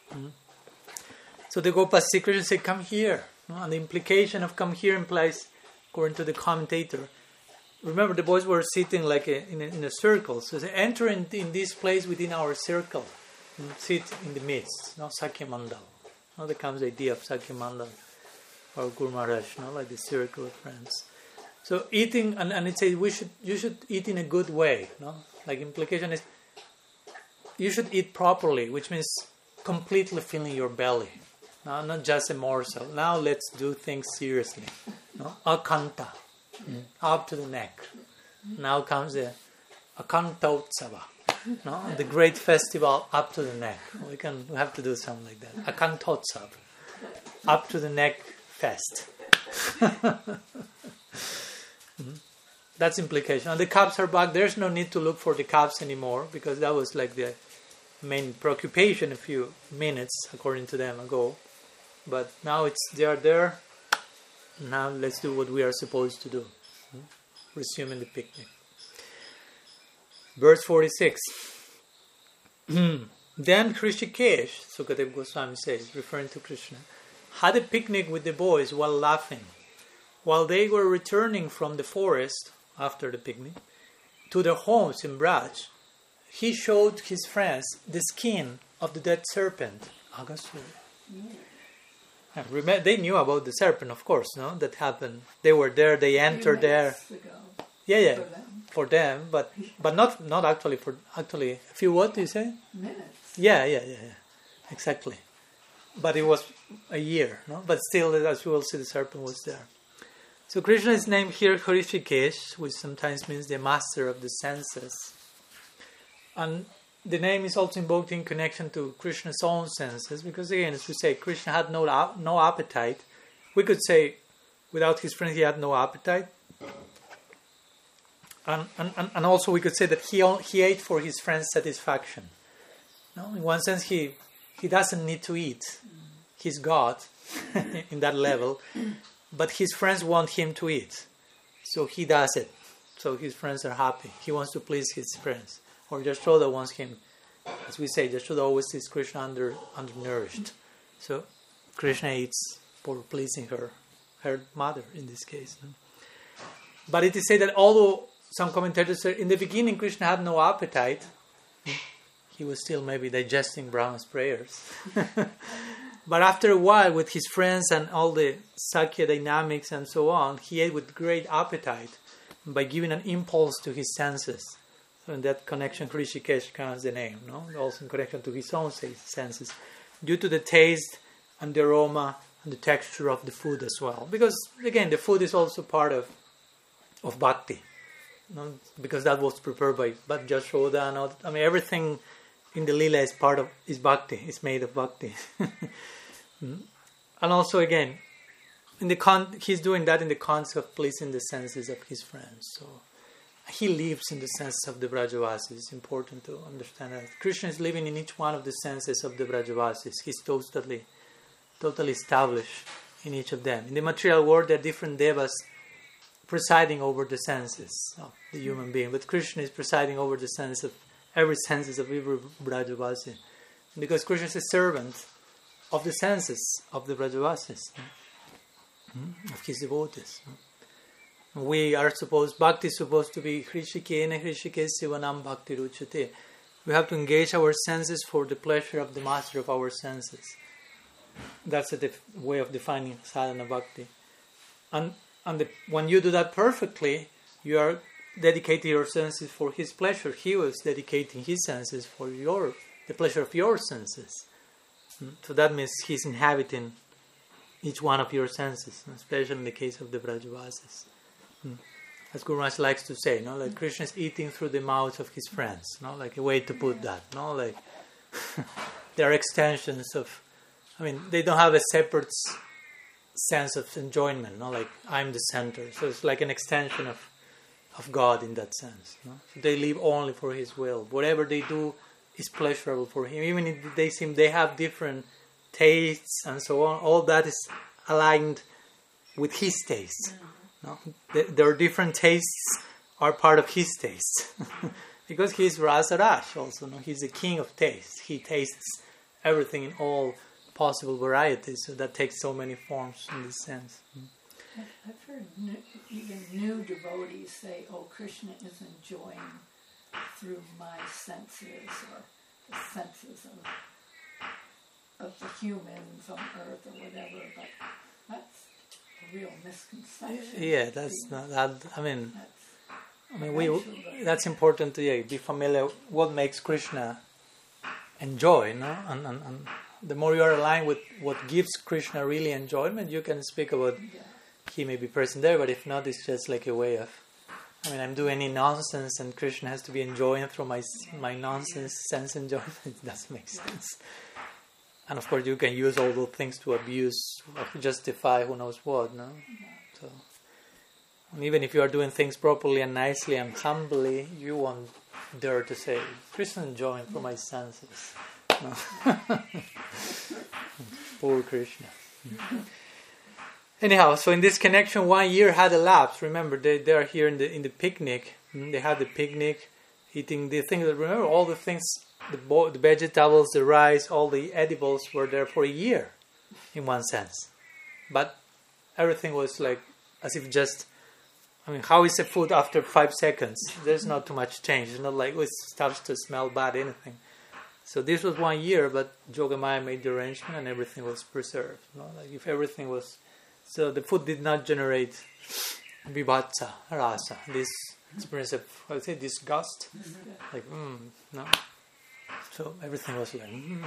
A: Mm. So the Gopassi Krishna said, come here. No? And the implication of come here implies, according to the commentator, remember the boys were sitting like a, in, a, in a circle. So they enter in, in this place within our circle and sit in the midst. No? Sakya Mandal. Now there comes the idea of Sakya Mandal or Guru Maharaj, no? Like the circle of friends. So eating, and, and it says we should you should eat in a good way. No? Like implication is you should eat properly, which means completely filling your belly. No? Not just a morsel. Now let's do things seriously. No? Akanta. Mm. Up to the neck. Now comes the Akantotsava. No? The great festival up to the neck. We can we have to do something like that. Akantotsav. Up to the neck fest. Mm-hmm. That's implication. And the cups are back. There's no need to look for the cups anymore because that was like the main preoccupation a few minutes, according to them, ago. But now it's they are there. Now let's do what we are supposed to do. Mm-hmm. Resuming the picnic. Verse forty-six. Then Hrishikesh, Sukadeva Goswami says, referring to Krishna, had a picnic with the boys while laughing. While they were returning from the forest after the picnic to their homes in Braj, he showed his friends the skin of the dead serpent, Agasura. And remember, they knew about the serpent, of course, no? That happened. They were there, they entered there. Yeah, yeah, for them, for them but but not not actually for actually a few what do you say?
C: Minutes.
A: Yeah, yeah, yeah, yeah, exactly. But it was a year, no? But still, as we will see, the serpent was there. So Krishna is named here Hrishikesh, which sometimes means the master of the senses. And the name is also invoked in connection to Krishna's own senses, because again, as we say, Krishna had no no appetite. We could say, without his friends, he had no appetite. And, and, and also we could say that he he ate for his friends' satisfaction. No? In one sense, he he doesn't need to eat. He's God in that level. But his friends want him to eat. So he does it. So his friends are happy. He wants to please his friends. Or Yashoda wants him. As we say, Yashoda always sees Krishna under undernourished. So Krishna eats for pleasing her, her mother in this case. But it is said that although some commentators say in the beginning Krishna had no appetite, he was still maybe digesting Brahma's prayers. But after a while, with his friends and all the Sakya dynamics and so on, he ate with great appetite by giving an impulse to his senses. So in that connection, Hrishikesh comes the name, no? Also in connection to his own senses, due to the taste and the aroma and the texture of the food as well. Because again, the food is also part of of bhakti, no? Because that was prepared by but Yashoda and all. I mean, everything in the lila is part of is bhakti. It's made of bhakti. And also again, in the con- he's doing that in the concept of pleasing the senses of his friends. So he lives in the senses of the Brajavasis. It's important to understand that Krishna is living in each one of the senses of the Brajavasis. He's totally, totally established in each of them. In the material world, there are different devas presiding over the senses of the human being, but Krishna is presiding over the sense of every senses of every Brajavasi, because Krishna is a servant of the senses of the Brajavasis, mm-hmm. of his devotees. We are supposed, bhakti is supposed to be Hrishikena Hrishike Sivanam Bhakti Ruchate. We have to engage our senses for the pleasure of the master of our senses. That's a def- way of defining sadhana bhakti. And, and the, when you do that perfectly, you are dedicating your senses for his pleasure. He was dedicating his senses for your the pleasure of your senses. So that means he's inhabiting each one of your senses, especially in the case of the Brajavasis. As Guru Maharaj likes to say, no, like Krishna is eating through the mouths of his friends, no, like a way to put that, no, like they are extensions of. I mean, they don't have a separate sense of enjoyment, no, like I'm the center. So it's like an extension of of God in that sense. No? So they live only for His will. Whatever they do is pleasurable for Him. Even if they seem they have different tastes and so on, all that is aligned with His tastes. No? Their different tastes are part of His tastes. Because He is Rasa Raj also. No? He's the king of tastes. He tastes everything in all possible varieties. So that takes so many forms in this sense.
C: I've heard new, even new devotees say, oh, Krishna is enjoying through my senses, or the senses of, of the humans on earth, or whatever, but that's a real misconception.
A: Yeah, that's not that. I mean,
C: That's
A: I mean, we.
C: actually-
A: That's important to yeah, be familiar what makes Krishna enjoy, no? And, and and the more you are aligned with what gives Krishna really enjoyment, you can speak about.
C: yeah.
A: He may be present there, but if not, it's just like a way of. I mean, I'm doing any nonsense, and Krishna has to be enjoying through my my nonsense sense enjoyment. It doesn't make sense. And of course, you can use all those things to abuse or to justify who knows what, no? So, and even if you are doing things properly and nicely and humbly, you won't dare to say, Krishna enjoying for my senses. No. Poor Krishna. Anyhow, so in this connection, one year had elapsed. Remember, they, they are here in the in the picnic. They had the picnic, eating the things. Remember, all the things, the, bo- the vegetables, the rice, all the edibles were there for a year, in one sense. But everything was like as if just. I mean, how is a food after five seconds? There's not too much change. It's not like oh, it starts to smell bad, anything. So this was one year, but Yogamaya made the arrangement and everything was preserved. You know? Like if everything was... So the food did not generate vibhatsa, rasa, this experience of, I would say, disgust. Like, mm, no. So everything was like, mm.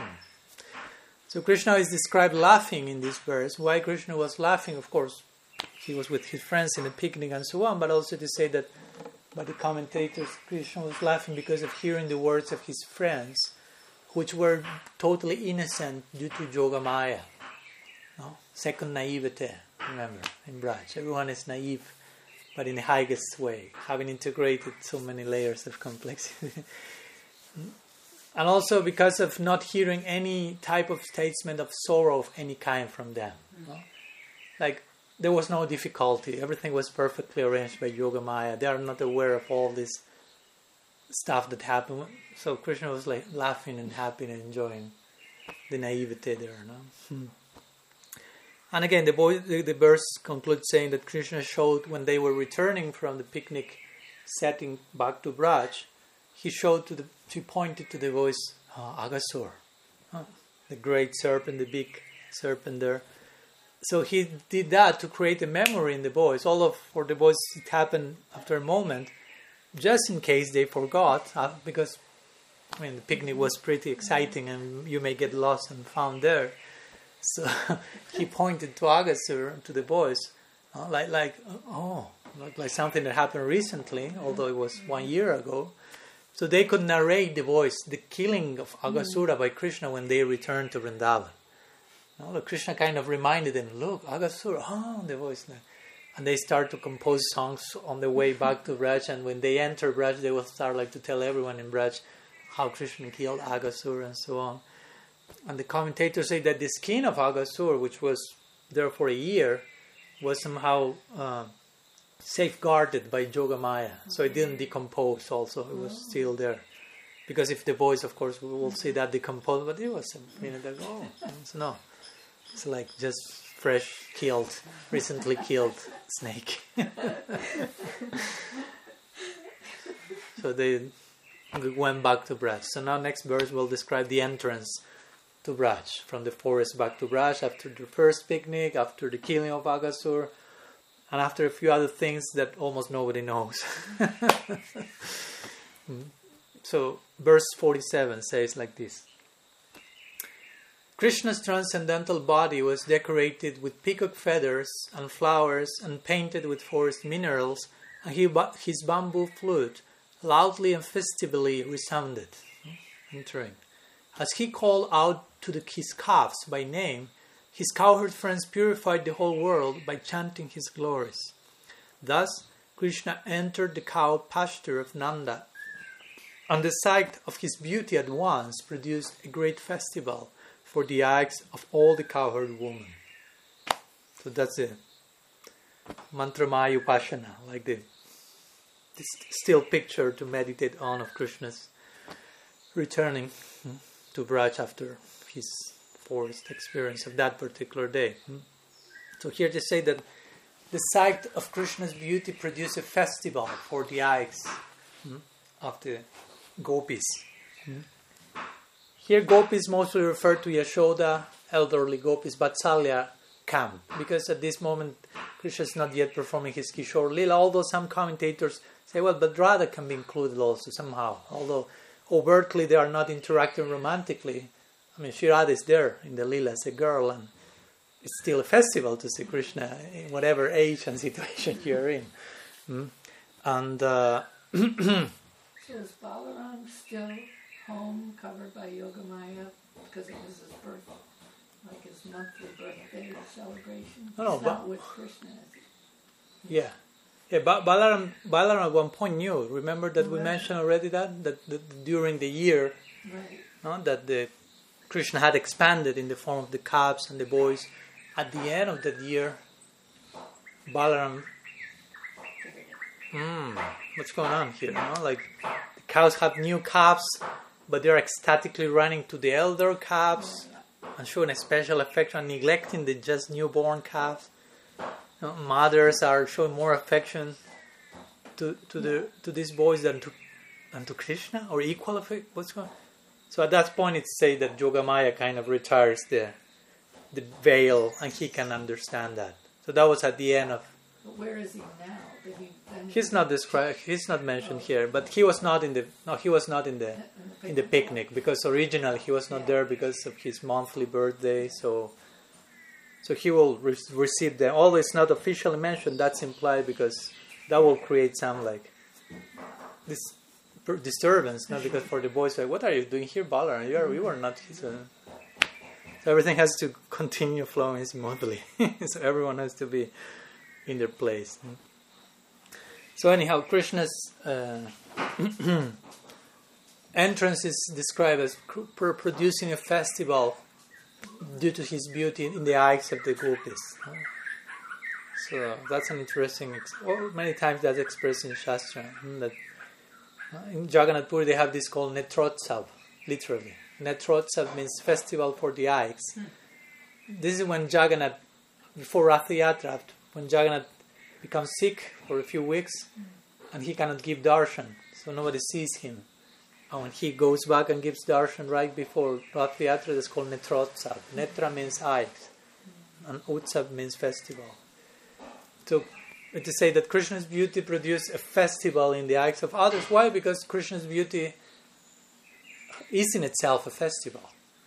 A: So Krishna is described laughing in this verse. Why Krishna was laughing? Of course, he was with his friends in a picnic and so on, but also to say that by the commentators, Krishna was laughing because of hearing the words of his friends, which were totally innocent due to Yogamaya. No? Second naivete, remember, in Braj. Everyone is naive, but in the highest way, having integrated so many layers of complexity. And also because of not hearing any type of statement of sorrow of any kind from them. No? Like, there was no difficulty. Everything was perfectly arranged by Yogamaya. They are not aware of all this stuff that happened. So Krishna was like laughing and happy and enjoying the naivete there. No? Hmm. And again, the, boy, the, the verse concludes saying that Krishna showed when they were returning from the picnic setting back to Braj, he showed to the, he pointed to the voice, oh, Aghasur, oh, the great serpent, the big serpent there. So he did that to create a memory in the boys. All of for the boys, it happened after a moment, just in case they forgot, uh, because I mean the picnic was pretty exciting, and you may get lost and found there. So he pointed to Aghasur, to the boys, uh, like like oh, like, like something that happened recently, although it was one year ago. So they could narrate the voice, the killing of Aghasura by Krishna when they returned to Vrindavan. No, Krishna kind of reminded them, look, Aghasura, oh, the voice. And they start to compose songs on the way back to Braj, and when they enter Braj, they will start like to tell everyone in Braj how Krishna killed Aghasura and so on. And the commentators say that the skin of Aghasura, which was there for a year, was somehow uh, safeguarded by Yogamaya. So it didn't decompose also, it was still there. Because if the boys, of course, we will see that decompose, but it was a minute ago. So no. It's like just fresh killed, recently killed snake. So they went back to Braj. So now next verse will describe the entrance to Braj, from the forest back to Braj after the first picnic, after the killing of Aghasur, and after a few other things that almost nobody knows. So verse forty-seven says like this. Krishna's transcendental body was decorated with peacock feathers and flowers and painted with forest minerals, and he, his bamboo flute loudly and festively resounded. Entering. As he called out to the, his calves by name, his cowherd friends purified the whole world by chanting his glories. Thus, Krishna entered the cow pasture of Nanda, and the sight of his beauty at once produced a great festival for the eyes of all the cowherd women. So that's it. Mantramaya Upasana, like the, the still picture to meditate on of Krishna's returning to Braj after his forest experience of that particular day. So here they say that the sight of Krishna's beauty produced a festival for the eyes of the gopis. Here gopis mostly refer to Yashoda, elderly gopis, Vatsalya camp, because at this moment Krishna is not yet performing his Kishore Lila, although some commentators say, well, but Radha can be included also somehow, although overtly they are not interacting romantically. I mean, Shri Radha is there in the Lila as a girl, and it's still a festival to see Krishna in whatever age and situation you're in. Mm? And uh,
C: so is Balaram still home, covered by Yogamaya, because it was his birth, like his monthly birthday celebration?
A: No, no,
C: He's
A: but,
C: not with Krishna, is he?
A: Yeah. Yeah, ba- Balaram, Balaram at one point knew. Remember that we
C: Right.
A: mentioned already that, that, that during the year,
C: Right.
A: no, that the Krishna had expanded in the form of the calves and the boys. At the end of that year, Balaram, hmm, what's going on here? No? Like the cows have new calves, but they're ecstatically running to the elder calves and showing a special affection, neglecting the just newborn calves. You know, mothers are showing more affection to to the to these boys than to than to Krishna, or equal affection. What's going on? So at that point, it's said that Yogamaya kind of retires the the veil, and he can understand that. So that was at the end of.
C: But where is he now? Did he then
A: He's not described. He's not mentioned here, but he was not in the. No, he was not in the in the picnic, because originally he was not there because of his monthly birthday. So, so he will re- receive them. Although it's not officially mentioned, that's implied because that will create some like this per- disturbance. Not because for the boys, like, what are you doing here, Balaram? You are. You are not his. Uh, so everything has to continue flowing smoothly. So everyone has to be in their place. So anyhow, Krishna's uh, entrance is described as pr- producing a festival due to his beauty in the eyes of the gopis. So that's an interesting, ex- well, many times that's expressed in Shastra. That uh, in Jagannath Puri they have this called Netrotsav, literally. Netrotsav means festival for the eyes. This is when Jagannath, before Rath Yatra, when Jagannath becomes sick for a few weeks and he cannot give darshan, so nobody sees him. And when he goes back and gives darshan right before Rath Yatra, that's called Netrotsav. Netra means eyes, and Utsav means festival. So it is said that Krishna's beauty produced a festival in the eyes of others. Why? Because Krishna's beauty is in itself a festival.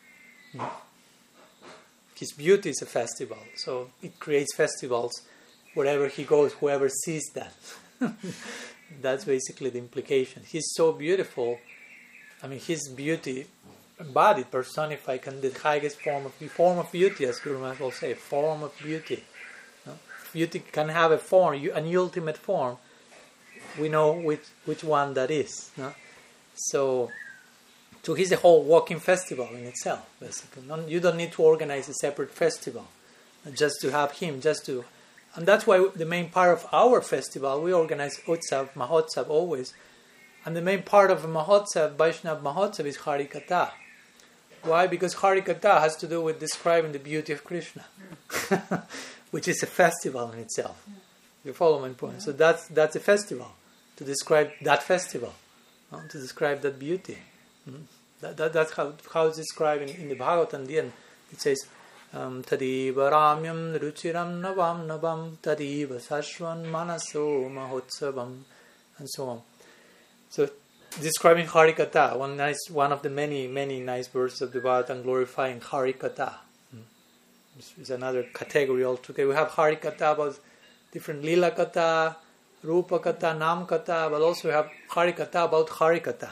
A: His beauty is a festival, so it creates festivals wherever he goes, whoever sees that. That's basically the implication. He's so beautiful. I mean, his beauty, embodied, personified, can be the highest form of form of beauty, as Guru Maharaj will say, form of beauty. No? Beauty can have a form, an ultimate form. We know which which one that is. No? So, so he's a whole walking festival in itself, basically. No, you don't need to organize a separate festival just to have him, just to. And that's why the main part of our festival, we organize Utsav, Mahotsav always. And the main part of Mahotsav, Vaishnav Mahotsav, is Harikatha. Why? Because Harikatha has to do with describing the beauty of Krishna, which is a festival in itself. You follow my point? So that's that's a festival, to describe that festival, no? To describe that beauty. Mm-hmm. That, that That's how, how it's described in, in the Bhagavatam. In the end, it says, Um, Tadiva Ramyam Ruchiram Navam Navam Tadiva Sashwan Manaso Mahotsavam, and so on. So describing Harikatha, one nice one of the many, many nice verses of the Bhagavatam glorifying Harikatha. This is another category altogether. We have Harikatha about different Lila Katha, Rupa Katha, Nam Katha, but also we have Harikatha about Harikatha.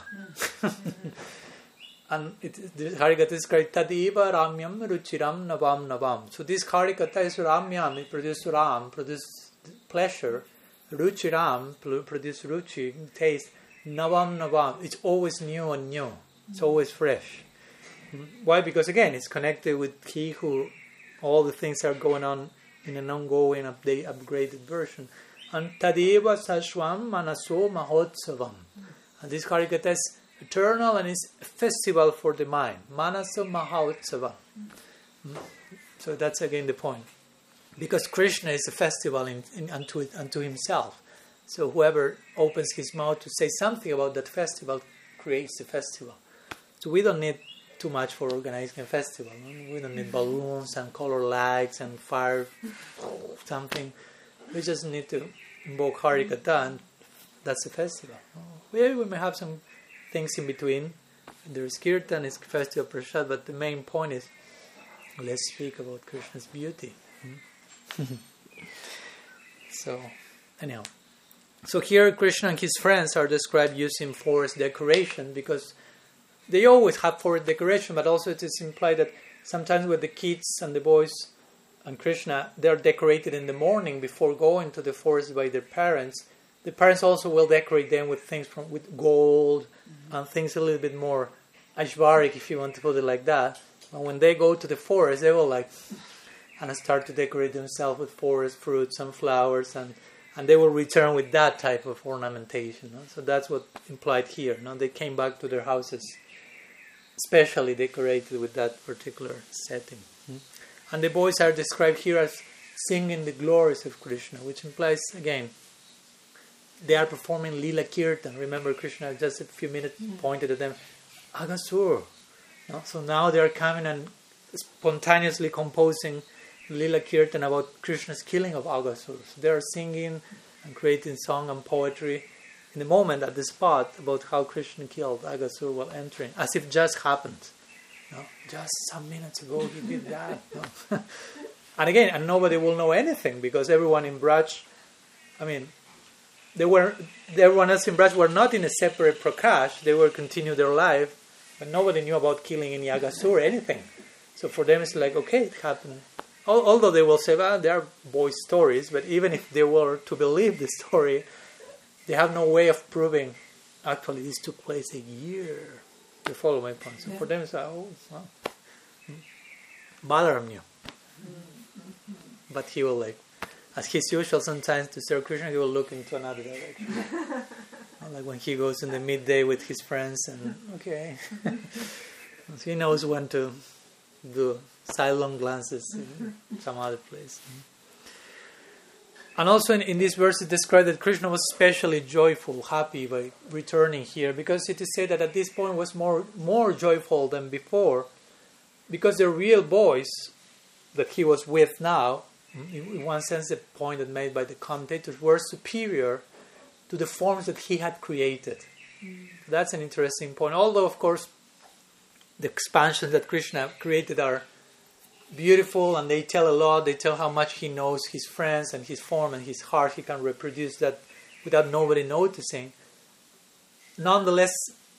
A: And it, this Harikatha is called Tadiva Ramyam Ruchiram Navam Navam. So this Harikatha is Ramyam, it produces Ram, produces pleasure. Ruchiram, produces Ruchi, taste. Navam Navam, it's always new and new. It's always fresh. Why? Because again, it's connected with He who all the things are going on in an ongoing, update, upgraded version. And Tadiva Sashwam Manaso Mahotsavam. And this Harikatha is eternal, and is a festival for the mind. Manasa Mahautsava. Mm. So that's again the point. Because Krishna is a festival in, in, unto, unto himself. So whoever opens his mouth to say something about that festival creates a festival. So we don't need too much for organizing a festival. No? We don't need balloons and color lights and fire something. We just need to invoke Harikatha, and that's a festival. We, we may have some things in between. There's Kirtan, it's Festival of Prasad, but the main point is, let's speak about Krishna's beauty. So, anyhow. So here Krishna and his friends are described using forest decoration, because they always have forest decoration, but also it is implied that sometimes with the kids and the boys and Krishna, they are decorated in the morning before going to the forest by their parents. The parents also will decorate them with things from with gold mm-hmm. and things a little bit more Aishvarik, if you want to put it like that. And when they go to the forest, they will like and start to decorate themselves with forest fruits and flowers, and, and they will return with that type of ornamentation. No? So that's what implied here. No? They came back to their houses specially decorated with that particular setting. Hmm? And the boys are described here as singing the glories of Krishna, which implies, again, they are performing Lila Kirtan. Remember, Krishna just a few minutes mm. pointed at them, Agasur. No? So now they are coming and spontaneously composing Lila Kirtan about Krishna's killing of Agasur. So they are singing and creating song and poetry in the moment, at the spot, about how Krishna killed Agasur while entering, as if just happened. No? Just some minutes ago he did that. No? And again, and nobody will know anything, because everyone in Braj, I mean, they were, everyone else in Braj were not in a separate Prakash, they were continue their life, but nobody knew about killing any Agasur or anything. So for them it's like, okay, it happened. Although they will say, well, they are boys' stories, but even if they were to believe the story, they have no way of proving, actually, this took place a year. You follow my point? So yeah. For them it's like, oh, well. Balaram knew. But he will, like, as his usual sometimes to serve Krishna, he will look into another direction. Like when he goes in the midday with his friends, and okay. So he knows when to do sidelong glances in some other place. And also in, in this verse it described that Krishna was especially joyful, happy by returning here, because it is said that at this point was more more joyful than before, because the real boys that he was with now, in one sense the point that made by the commentators, were superior to the forms that he had created. Mm. That's an interesting point. Although of course the expansions that Krishna created are beautiful and they tell a lot, they tell how much he knows his friends and his form and his heart, he can reproduce that without nobody noticing. Nonetheless,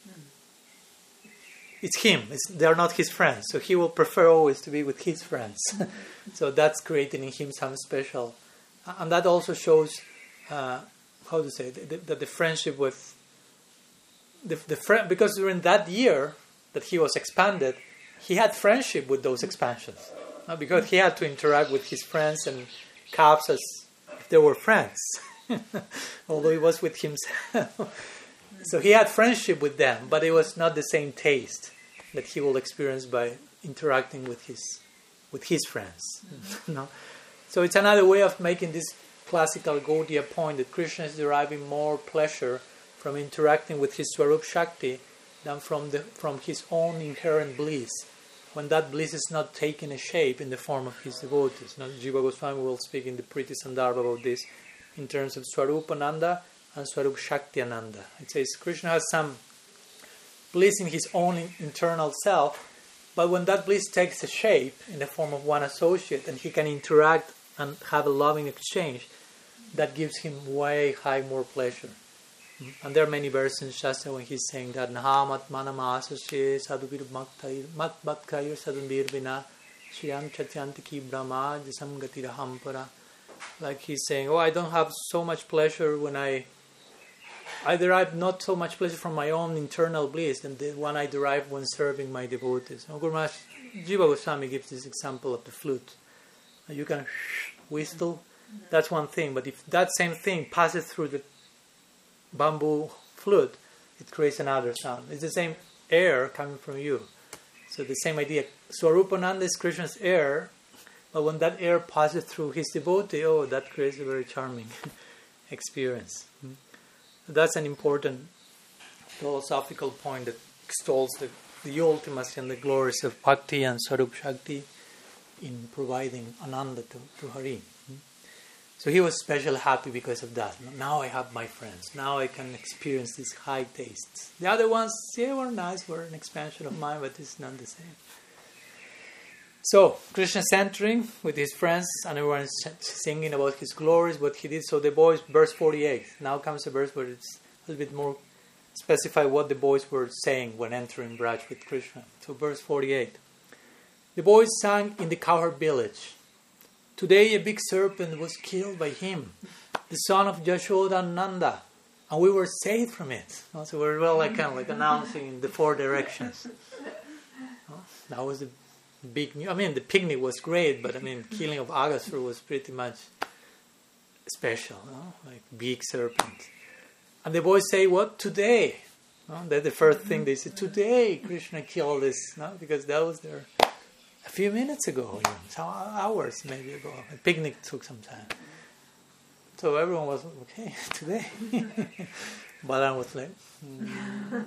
A: it's him, it's, they are not his friends, so he will prefer always to be with his friends. So that's creating in him some special, and that also shows uh, how to say that the, the, the friendship with the, the friend, because during that year that he was expanded, he had friendship with those expansions, uh, because he had to interact with his friends and calves as if they were friends, although he was with himself. So he had friendship with them, but it was not the same taste that he will experience by interacting with his with his friends. Mm-hmm. No? So it's another way of making this classical Gaudiya point that Krishna is deriving more pleasure from interacting with his Swarup Shakti than from the from his own inherent bliss, when that bliss is not taking a shape in the form of his devotees. Now, Jiva Goswami will speak in the Priti Sandarbha about this in terms of Swarupananda and Swarup Shakti Ananda. It says Krishna has some bliss in his own internal self, but when that bliss takes a shape in the form of one associate and he can interact and have a loving exchange, that gives him way high more pleasure. And there are many verses in Shastra when he's saying that Nahamat Manamasa Sadhuvir Mat Batkayur Sadhundir Vina Shriyam Chatyantiki Brahma Jisam Gatira Hampara. Like he's saying, oh, I don't have so much pleasure when I I derive not so much pleasure from my own internal bliss than the one I derive when serving my devotees. Now, Guru Maharaj Jiva Goswami gives this example of the flute. You can whistle, that's one thing, but if that same thing passes through the bamboo flute, it creates another sound. It's the same air coming from you. So the same idea. Swarupananda is Krishna's air, but when that air passes through his devotee, oh, that creates a very charming experience. That's an important philosophical point that extols the, the ultimacy and the glories of Bhakti and Swarup Shakti in providing Ananda to, to Hari. So he was especially happy because of that. Now I have my friends. Now I can experience these high tastes. The other ones, yeah, were nice, were an expansion of mine, but it's not the same. So Krishna's entering with his friends, and everyone is singing about his glories, what he did. So the boys, verse forty-eight. Now comes a verse where it's a little bit more specify what the boys were saying when entering Braj with Krishna. So verse forty-eight. The boys sang in the cowherd village. Today a big serpent was killed by him, the son of Yashoda Nanda, and we were saved from it. So we're well like kind of like announcing in the four directions. That was the big news. I mean, the picnic was great, but I mean, killing of Aghasura was pretty much special, no? Like big serpent. And the boys say, "What today?" No? That's the first thing they say. Today, Krishna killed this, no? Because that was their. A few minutes ago, even, some hours maybe ago. A picnic took some time. So everyone was, okay, today. Balaram was like, mm.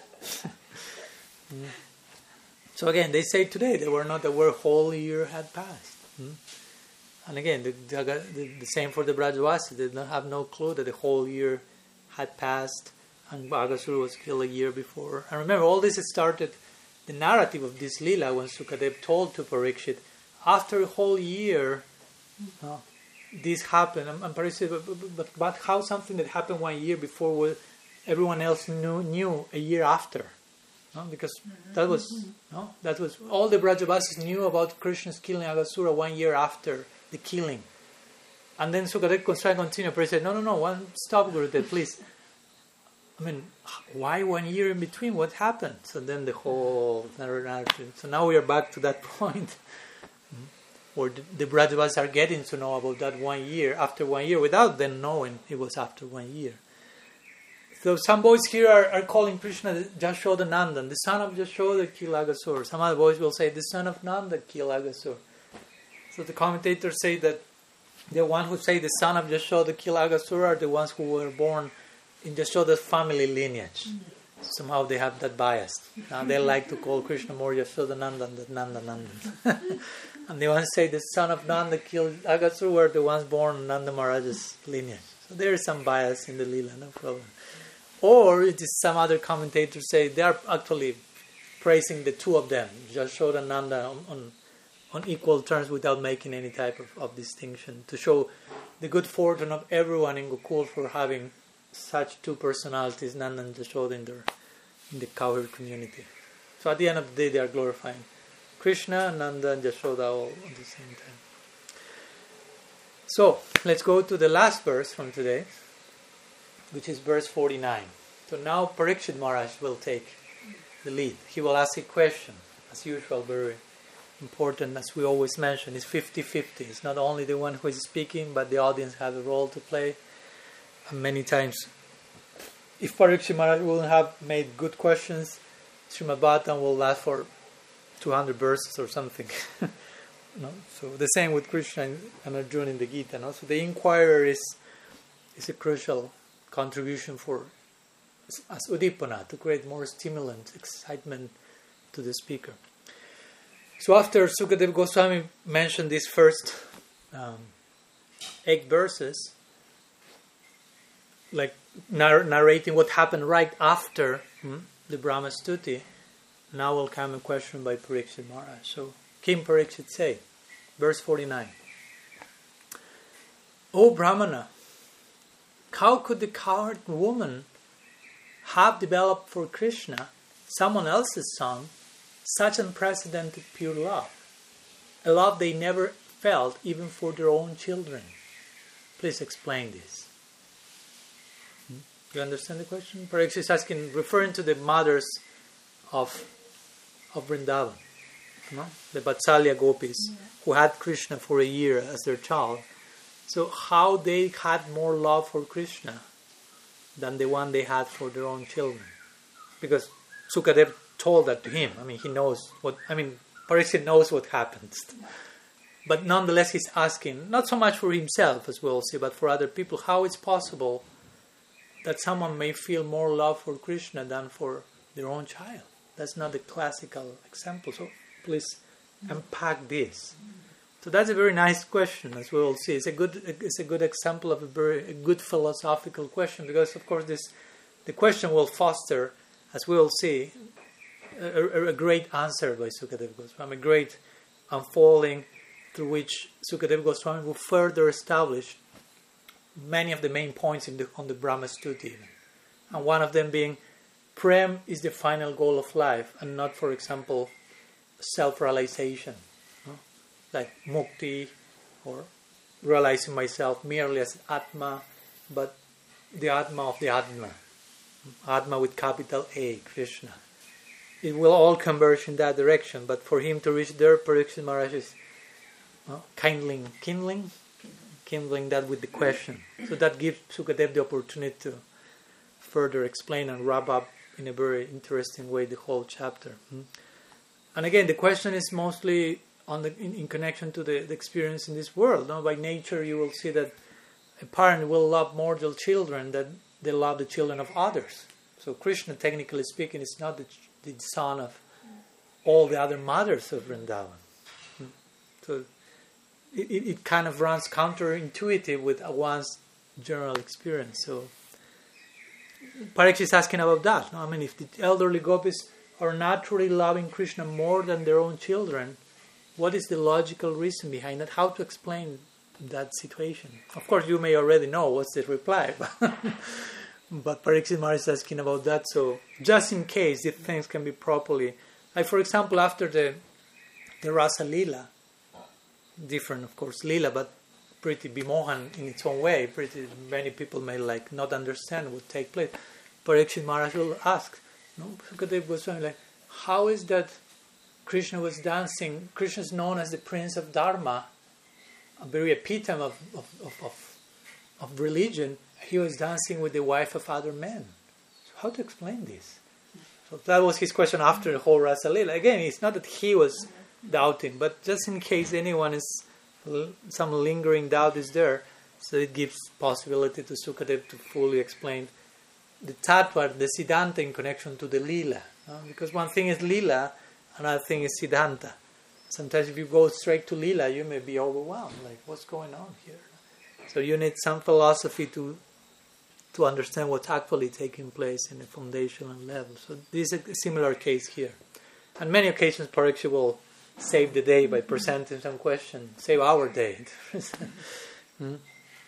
A: mm. So again, they say today, they were not aware whole year had passed. Mm. And again, the, the, the same for the Brajavasis. They don't have no clue that the whole year had passed and Aghasura was killed a year before. And remember, all this started. The narrative of this Leela, when Sukadev told to Parikshit, after a whole year, uh, this happened. And, and Parikshit, but, but, but how something that happened one year before was, everyone else knew, knew a year after? No? Because that was, no? that was all the Brajavasis knew about Krishna's killing Aghasura one year after the killing. And then Sukadev continued. Parikshit said, no, no, no, one stop, Gurudev, please. I mean, why one year in between? What happened? So then the whole narrative. So now we are back to that point where the, the Brajavasis are getting to know about that one year, after one year, without them knowing it was after one year. So some boys here are, are calling Krishna Jashoda Nandan, the son of Jashoda killed Aghasura. Some other boys will say, the son of Nanda killed Aghasura. So the commentators say that the ones who say the son of Jashoda killed Aghasura are the ones who were born in Yashoda's family lineage. Somehow they have that bias. Now they like to call Krishna more Yashodanandan than Nandanandan. And they want to say the son of Nanda killed Aghasura were the ones born in Nanda Maharaj's lineage. So there is some bias in the Leela, no problem. Or it is some other commentators say they are actually praising the two of them, Yashoda and Nanda, on, on, on equal terms without making any type of, of distinction, to show the good fortune of everyone in Gokul for having such two personalities, Nanda and Yashoda, in, their, in the cowherd community. So at the end of the day, they are glorifying Krishna, Nanda, and Yashoda all at the same time. So let's go to the last verse from today, which is verse forty-nine. So now Parikshit Maharaj will take the lead. He will ask a question, as usual, very important, as we always mention. It's fifty-fifty. It's not only the one who is speaking, but the audience has a role to play. And many times, if Parikshit Maharaj wouldn't have made good questions, Srimad Bhagavatam will last for two hundred verses or something. No? So the same with Krishna and Arjuna in the Gita. No? So the inquirer is, is a crucial contribution for as Udipana, to create more stimulant, excitement to the speaker. So after Sukadeva Goswami mentioned these first um, eight verses, like narr- narrating what happened right after hmm, the Brahma Stuti, now will come a question by Parikshit Maharaj. So, Kim Parikshit say, verse forty-nine, O Brahmana, how could the cowherd woman have developed for Krishna, someone else's son, such unprecedented pure love? A love they never felt even for their own children. Please explain this. You understand the question? Parikshit is asking, referring to the mothers of of Vrindavan, no? The Vatsalya gopis, yeah, who had Krishna for a year as their child. So how they had more love for Krishna than the one they had for their own children. because Sukadev told that to him. I mean, he knows what, I mean, Parikshit knows what happens. But nonetheless, he's asking, not so much for himself, as we'll see, but for other people, how it's possible that someone may feel more love for Krishna than for their own child. That's not the classical example. So please unpack this. So that's a very nice question, as we will see. It's a good, it's a good example of a very a good philosophical question, because of course this, the question will foster, as we will see, a, a, a great answer by Sukadeva Goswami, a great unfolding through which Sukadeva Goswami will further establish many of the main points in the, on the Brahma Stuti. And one of them being, Prem is the final goal of life, and not, for example, self-realization, no? Like mukti, or realizing myself merely as Atma, but the Atma of the Atma, Atma with capital A, Krishna. It will all converge in that direction, but for him to reach there, Parikshit Maharaj is uh, kindling, kindling, kindling that with the question. So that gives Sukadeva the opportunity to further explain and wrap up in a very interesting way the whole chapter. Hmm? And again, the question is mostly on the, in, in connection to the, the experience in this world. No? By nature, you will see that a parent will love more their children than they love the children of others. So Krishna, technically speaking, is not the, the son of all the other mothers of Vrindavan. Hmm? So it, it, it kind of runs counterintuitive with one's general experience. So Parikshit is asking about that. No? I mean, if the elderly gopis are naturally loving Krishna more than their own children, what is the logical reason behind that? How to explain that situation? Of course, you may already know what's the reply, but, but Parikshit Maharaj is asking about that. So, just in case these things can be properly, like for example, after the the Rasa Lila, different of course Lila, but pretty bimohan in its own way. Pretty many people may like not understand what take place. Parikshit Maharaj will ask, no, Sukadeva Goswami, like, how is that Krishna was dancing? Krishna is known as the Prince of Dharma, a very epitome of, of, of, of, of religion. He was dancing with the wife of other men. So how to explain this? So that was his question after the whole Rasa Lila. Again, it's not that he was doubting, but just in case anyone is, some lingering doubt is there, so it gives possibility to Sukadeva to fully explain the tattva, the siddhanta in connection to the lila. Uh, because one thing is lila, another thing is siddhanta. Sometimes if you go straight to lila, you may be overwhelmed. Like, what's going on here? So you need some philosophy to to understand what's actually taking place in the foundational level. So this is a similar case here. On many occasions, Parikshit will save the day by presenting some question, save our day. hmm?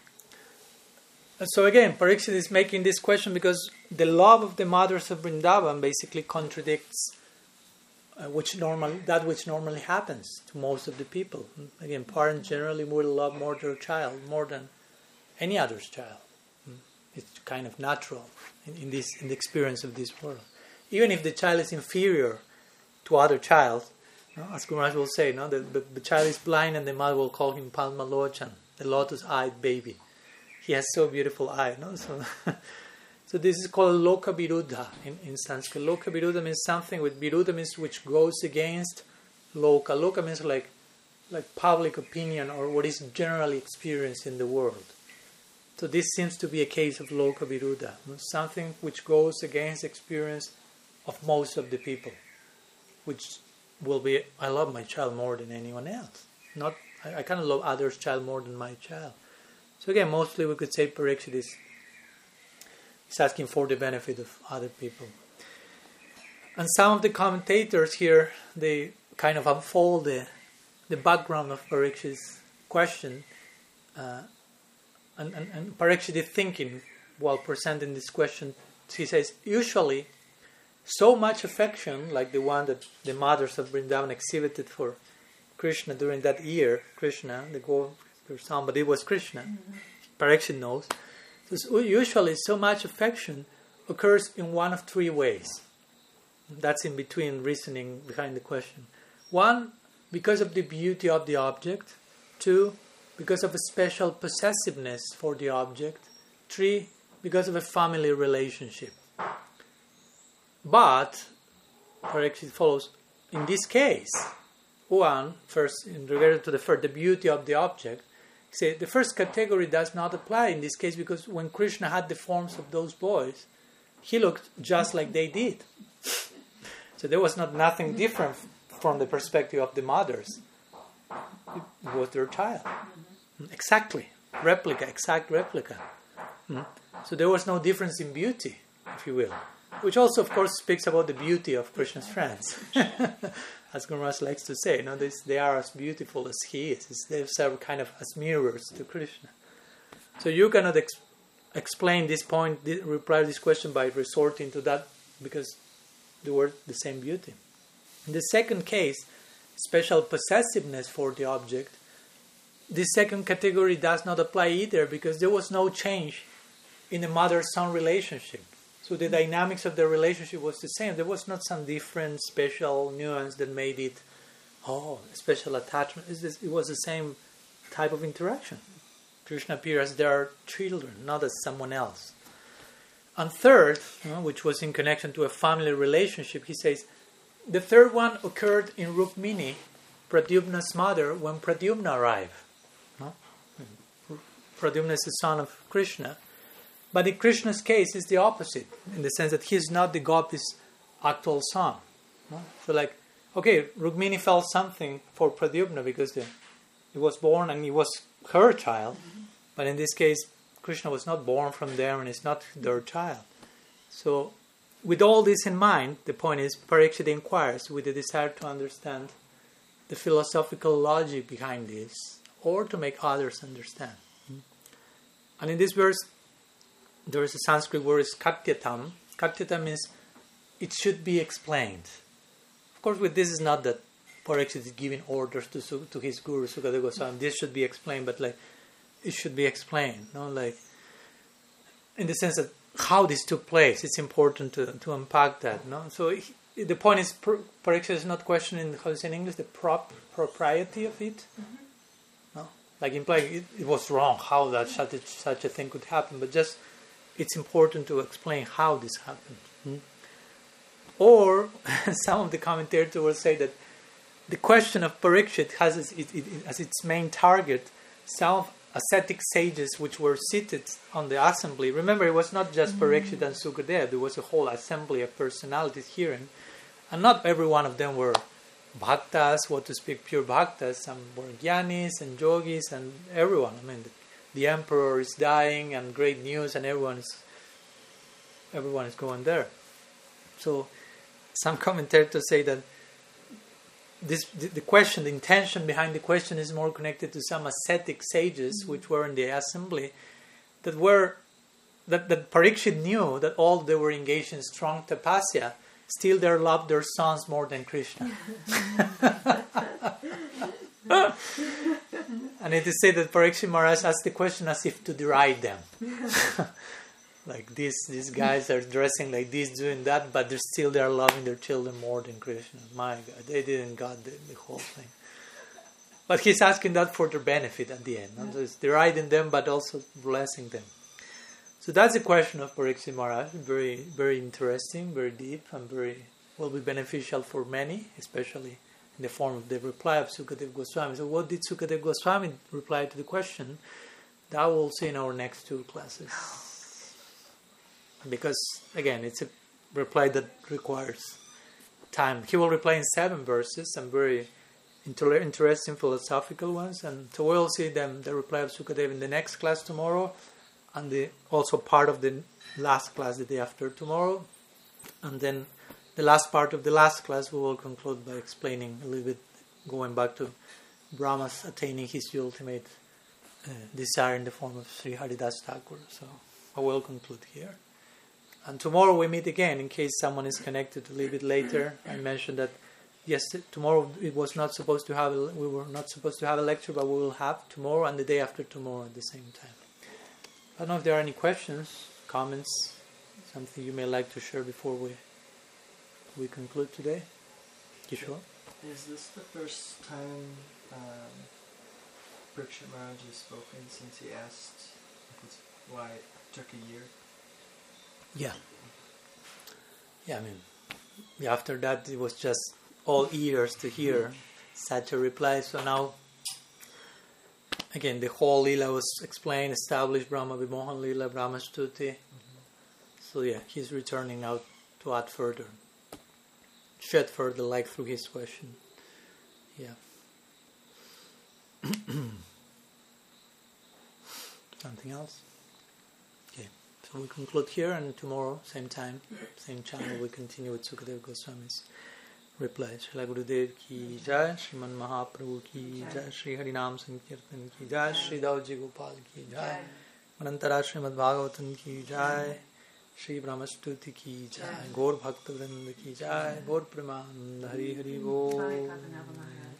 A: So again, Parikshit is making this question because the love of the mothers of Vrindavan basically contradicts uh, which normal, that which normally happens to most of the people. Again, parents generally will love more their child, more than any other's child. It's kind of natural in, in this in the experience of this world. Even if the child is inferior to other child, no, as Gumaraj will say, no, the, the, the child is blind and the mother will call him Palmalochan, the lotus-eyed baby. He has so beautiful eye. No? So, so this is called Loka Viruddha in, in Sanskrit. Loka Viruddha means something with Viruddha means which goes against Loka. Loka means like like public opinion or what is generally experienced in the world. So this seems to be a case of Loka Viruddha, something which goes against experience of most of the people, which will be, I love my child more than anyone else. Not, I, I cannot love others' child more than my child. So again, mostly we could say Parikshit is, is asking for the benefit of other people. And some of the commentators here, they kind of unfold the, the background of Parikshit's question. Uh, and, and, and Parikshit is thinking while presenting this question. He says, usually, so much affection, like the one that the mothers of Vrindavan exhibited for Krishna during that year, Krishna, the go there's somebody was Krishna. Mm-hmm. Parikshit knows. So usually, so much affection occurs in one of three ways. That's in between reasoning behind the question. One, because of the beauty of the object. Two, because of a special possessiveness for the object. Three, because of a family relationship. But, Parikshit follows, in this case, one, first, in regard to the first, the beauty of the object, say the first category does not apply in this case because when Krishna had the forms of those boys, he looked just like they did. So there was not nothing different from the perspective of the mothers. It was their child. Exactly. Replica, exact replica. So there was no difference in beauty, if you will. Which also, of course, speaks about the beauty of Krishna's friends. As Guru Maharaj likes to say, you know, this, they are as beautiful as he is. It's, they serve kind of as mirrors to Krishna. So you cannot ex- explain this point, reply to this question by resorting to that because they were the same beauty. In the second case, special possessiveness for the object, this second category does not apply either because there was no change in the mother-son relationship. So the dynamics of the relationship was the same. There was not some different special nuance that made it, oh, special attachment. It was the same type of interaction. Krishna appeared as their children, not as someone else. And third, you know, which was in connection to a family relationship, he says, the third one occurred in Rukmini, Pradyumna's mother, when Pradyumna arrived. No? Pradyumna is the son of Krishna. But in Krishna's case, it's the opposite, in the sense that he is not the Gopi's actual son. No? So like, okay, Rukmini felt something for Pradyumna because the, he was born and he was her child. Mm-hmm. But in this case, Krishna was not born from them and is not their child. So with all this in mind, the point is, Parikshit inquires with the desire to understand the philosophical logic behind this, or to make others understand. And in this verse, there is a Sanskrit word is katyatam. Katyatam means it should be explained. Of course, with this is not that Parikshit is giving orders to to his guru Sukadeva Goswami. This should be explained, but like it should be explained. No, like in the sense that how this took place, it's important to to unpack that. No, so he, the point is Parikshit is not questioning how to say in English the prop propriety of it. Mm-hmm. No, like implying it, it was wrong how that such a, such a thing could happen, but just it's important to explain how this happened. Hmm? Or some of the commentators will say that the question of Parikshit has as, it, it, as its main target some ascetic sages which were seated on the assembly. Remember, it was not just Parikshit and Sukadeva. There was a whole assembly of personalities hearing. And not every one of them were bhaktas, what to speak, pure bhaktas. Some were jnanis and yogis and everyone. I mean, the, the emperor is dying and great news and everyone is, everyone is going there. So some commentators say that this the, the question, the intention behind the question is more connected to some ascetic sages mm-hmm. which were in the assembly that were that, that Parikshit knew that all they were engaged in strong tapasya, still they loved their sons more than Krishna. And it is said that Parikshit Maharaj asked the question as if to deride them. Like these these guys are dressing like this, doing that, but they're still they are loving their children more than Krishna. My God, they didn't got the, the whole thing. But he's asking that for their benefit at the end. Yeah. So it's deriding them, but also blessing them. So that's the question of Parikshit Maharaj. Very, very interesting, very deep, and very will be beneficial for many, especially in the form of the reply of Sukadeva Goswami. So what did Sukadeva Goswami reply to the question? That we'll see in our next two classes. Because, again, it's a reply that requires time. He will reply in seven verses, some very inter- interesting philosophical ones. And so we'll see them, the reply of Sukadeva in the next class tomorrow, and the, also part of the last class the day after tomorrow. And then the last part of the last class we will conclude by explaining a little bit, going back to Brahma's attaining his ultimate uh, desire in the form of Sri Haridas Thakur. So I will conclude here. And tomorrow we meet again, in case someone is connected a little bit later. I mentioned that yes, tomorrow it was not supposed to have. A, we were not supposed to have a lecture, but we will have tomorrow and the day after tomorrow at the same time. I don't know if there are any questions, comments, something you may like to share before we we conclude today. Kishore?
B: Is this the first time um, Parikshit Maharaj has spoken since he asked why it took a year?
A: Yeah. Yeah, I mean, after that it was just all ears to hear such a reply. So now, again, the whole Leela was explained, established, Brahma Vimohan Leela, Brahma Stuti. Mm-hmm. So yeah, he's returning now to add further, shed further light through his question. Yeah. Something else? Okay, so we conclude here, and tomorrow, same time, same channel, we continue with Sukadeva Goswami's reply. Srila Gurudev ki jai, Sriman Mahaprabhu ki jai, Sri Harinam Sankirtan ki jai, Sri Dauji Gopal ki jai, Manantara Srimad Bhagavatam ki jai, Sri Brahmastuti ki jai, Gaur Bhakta Vrinda ki jai, Gaur Premanand, Hari Hari Bol.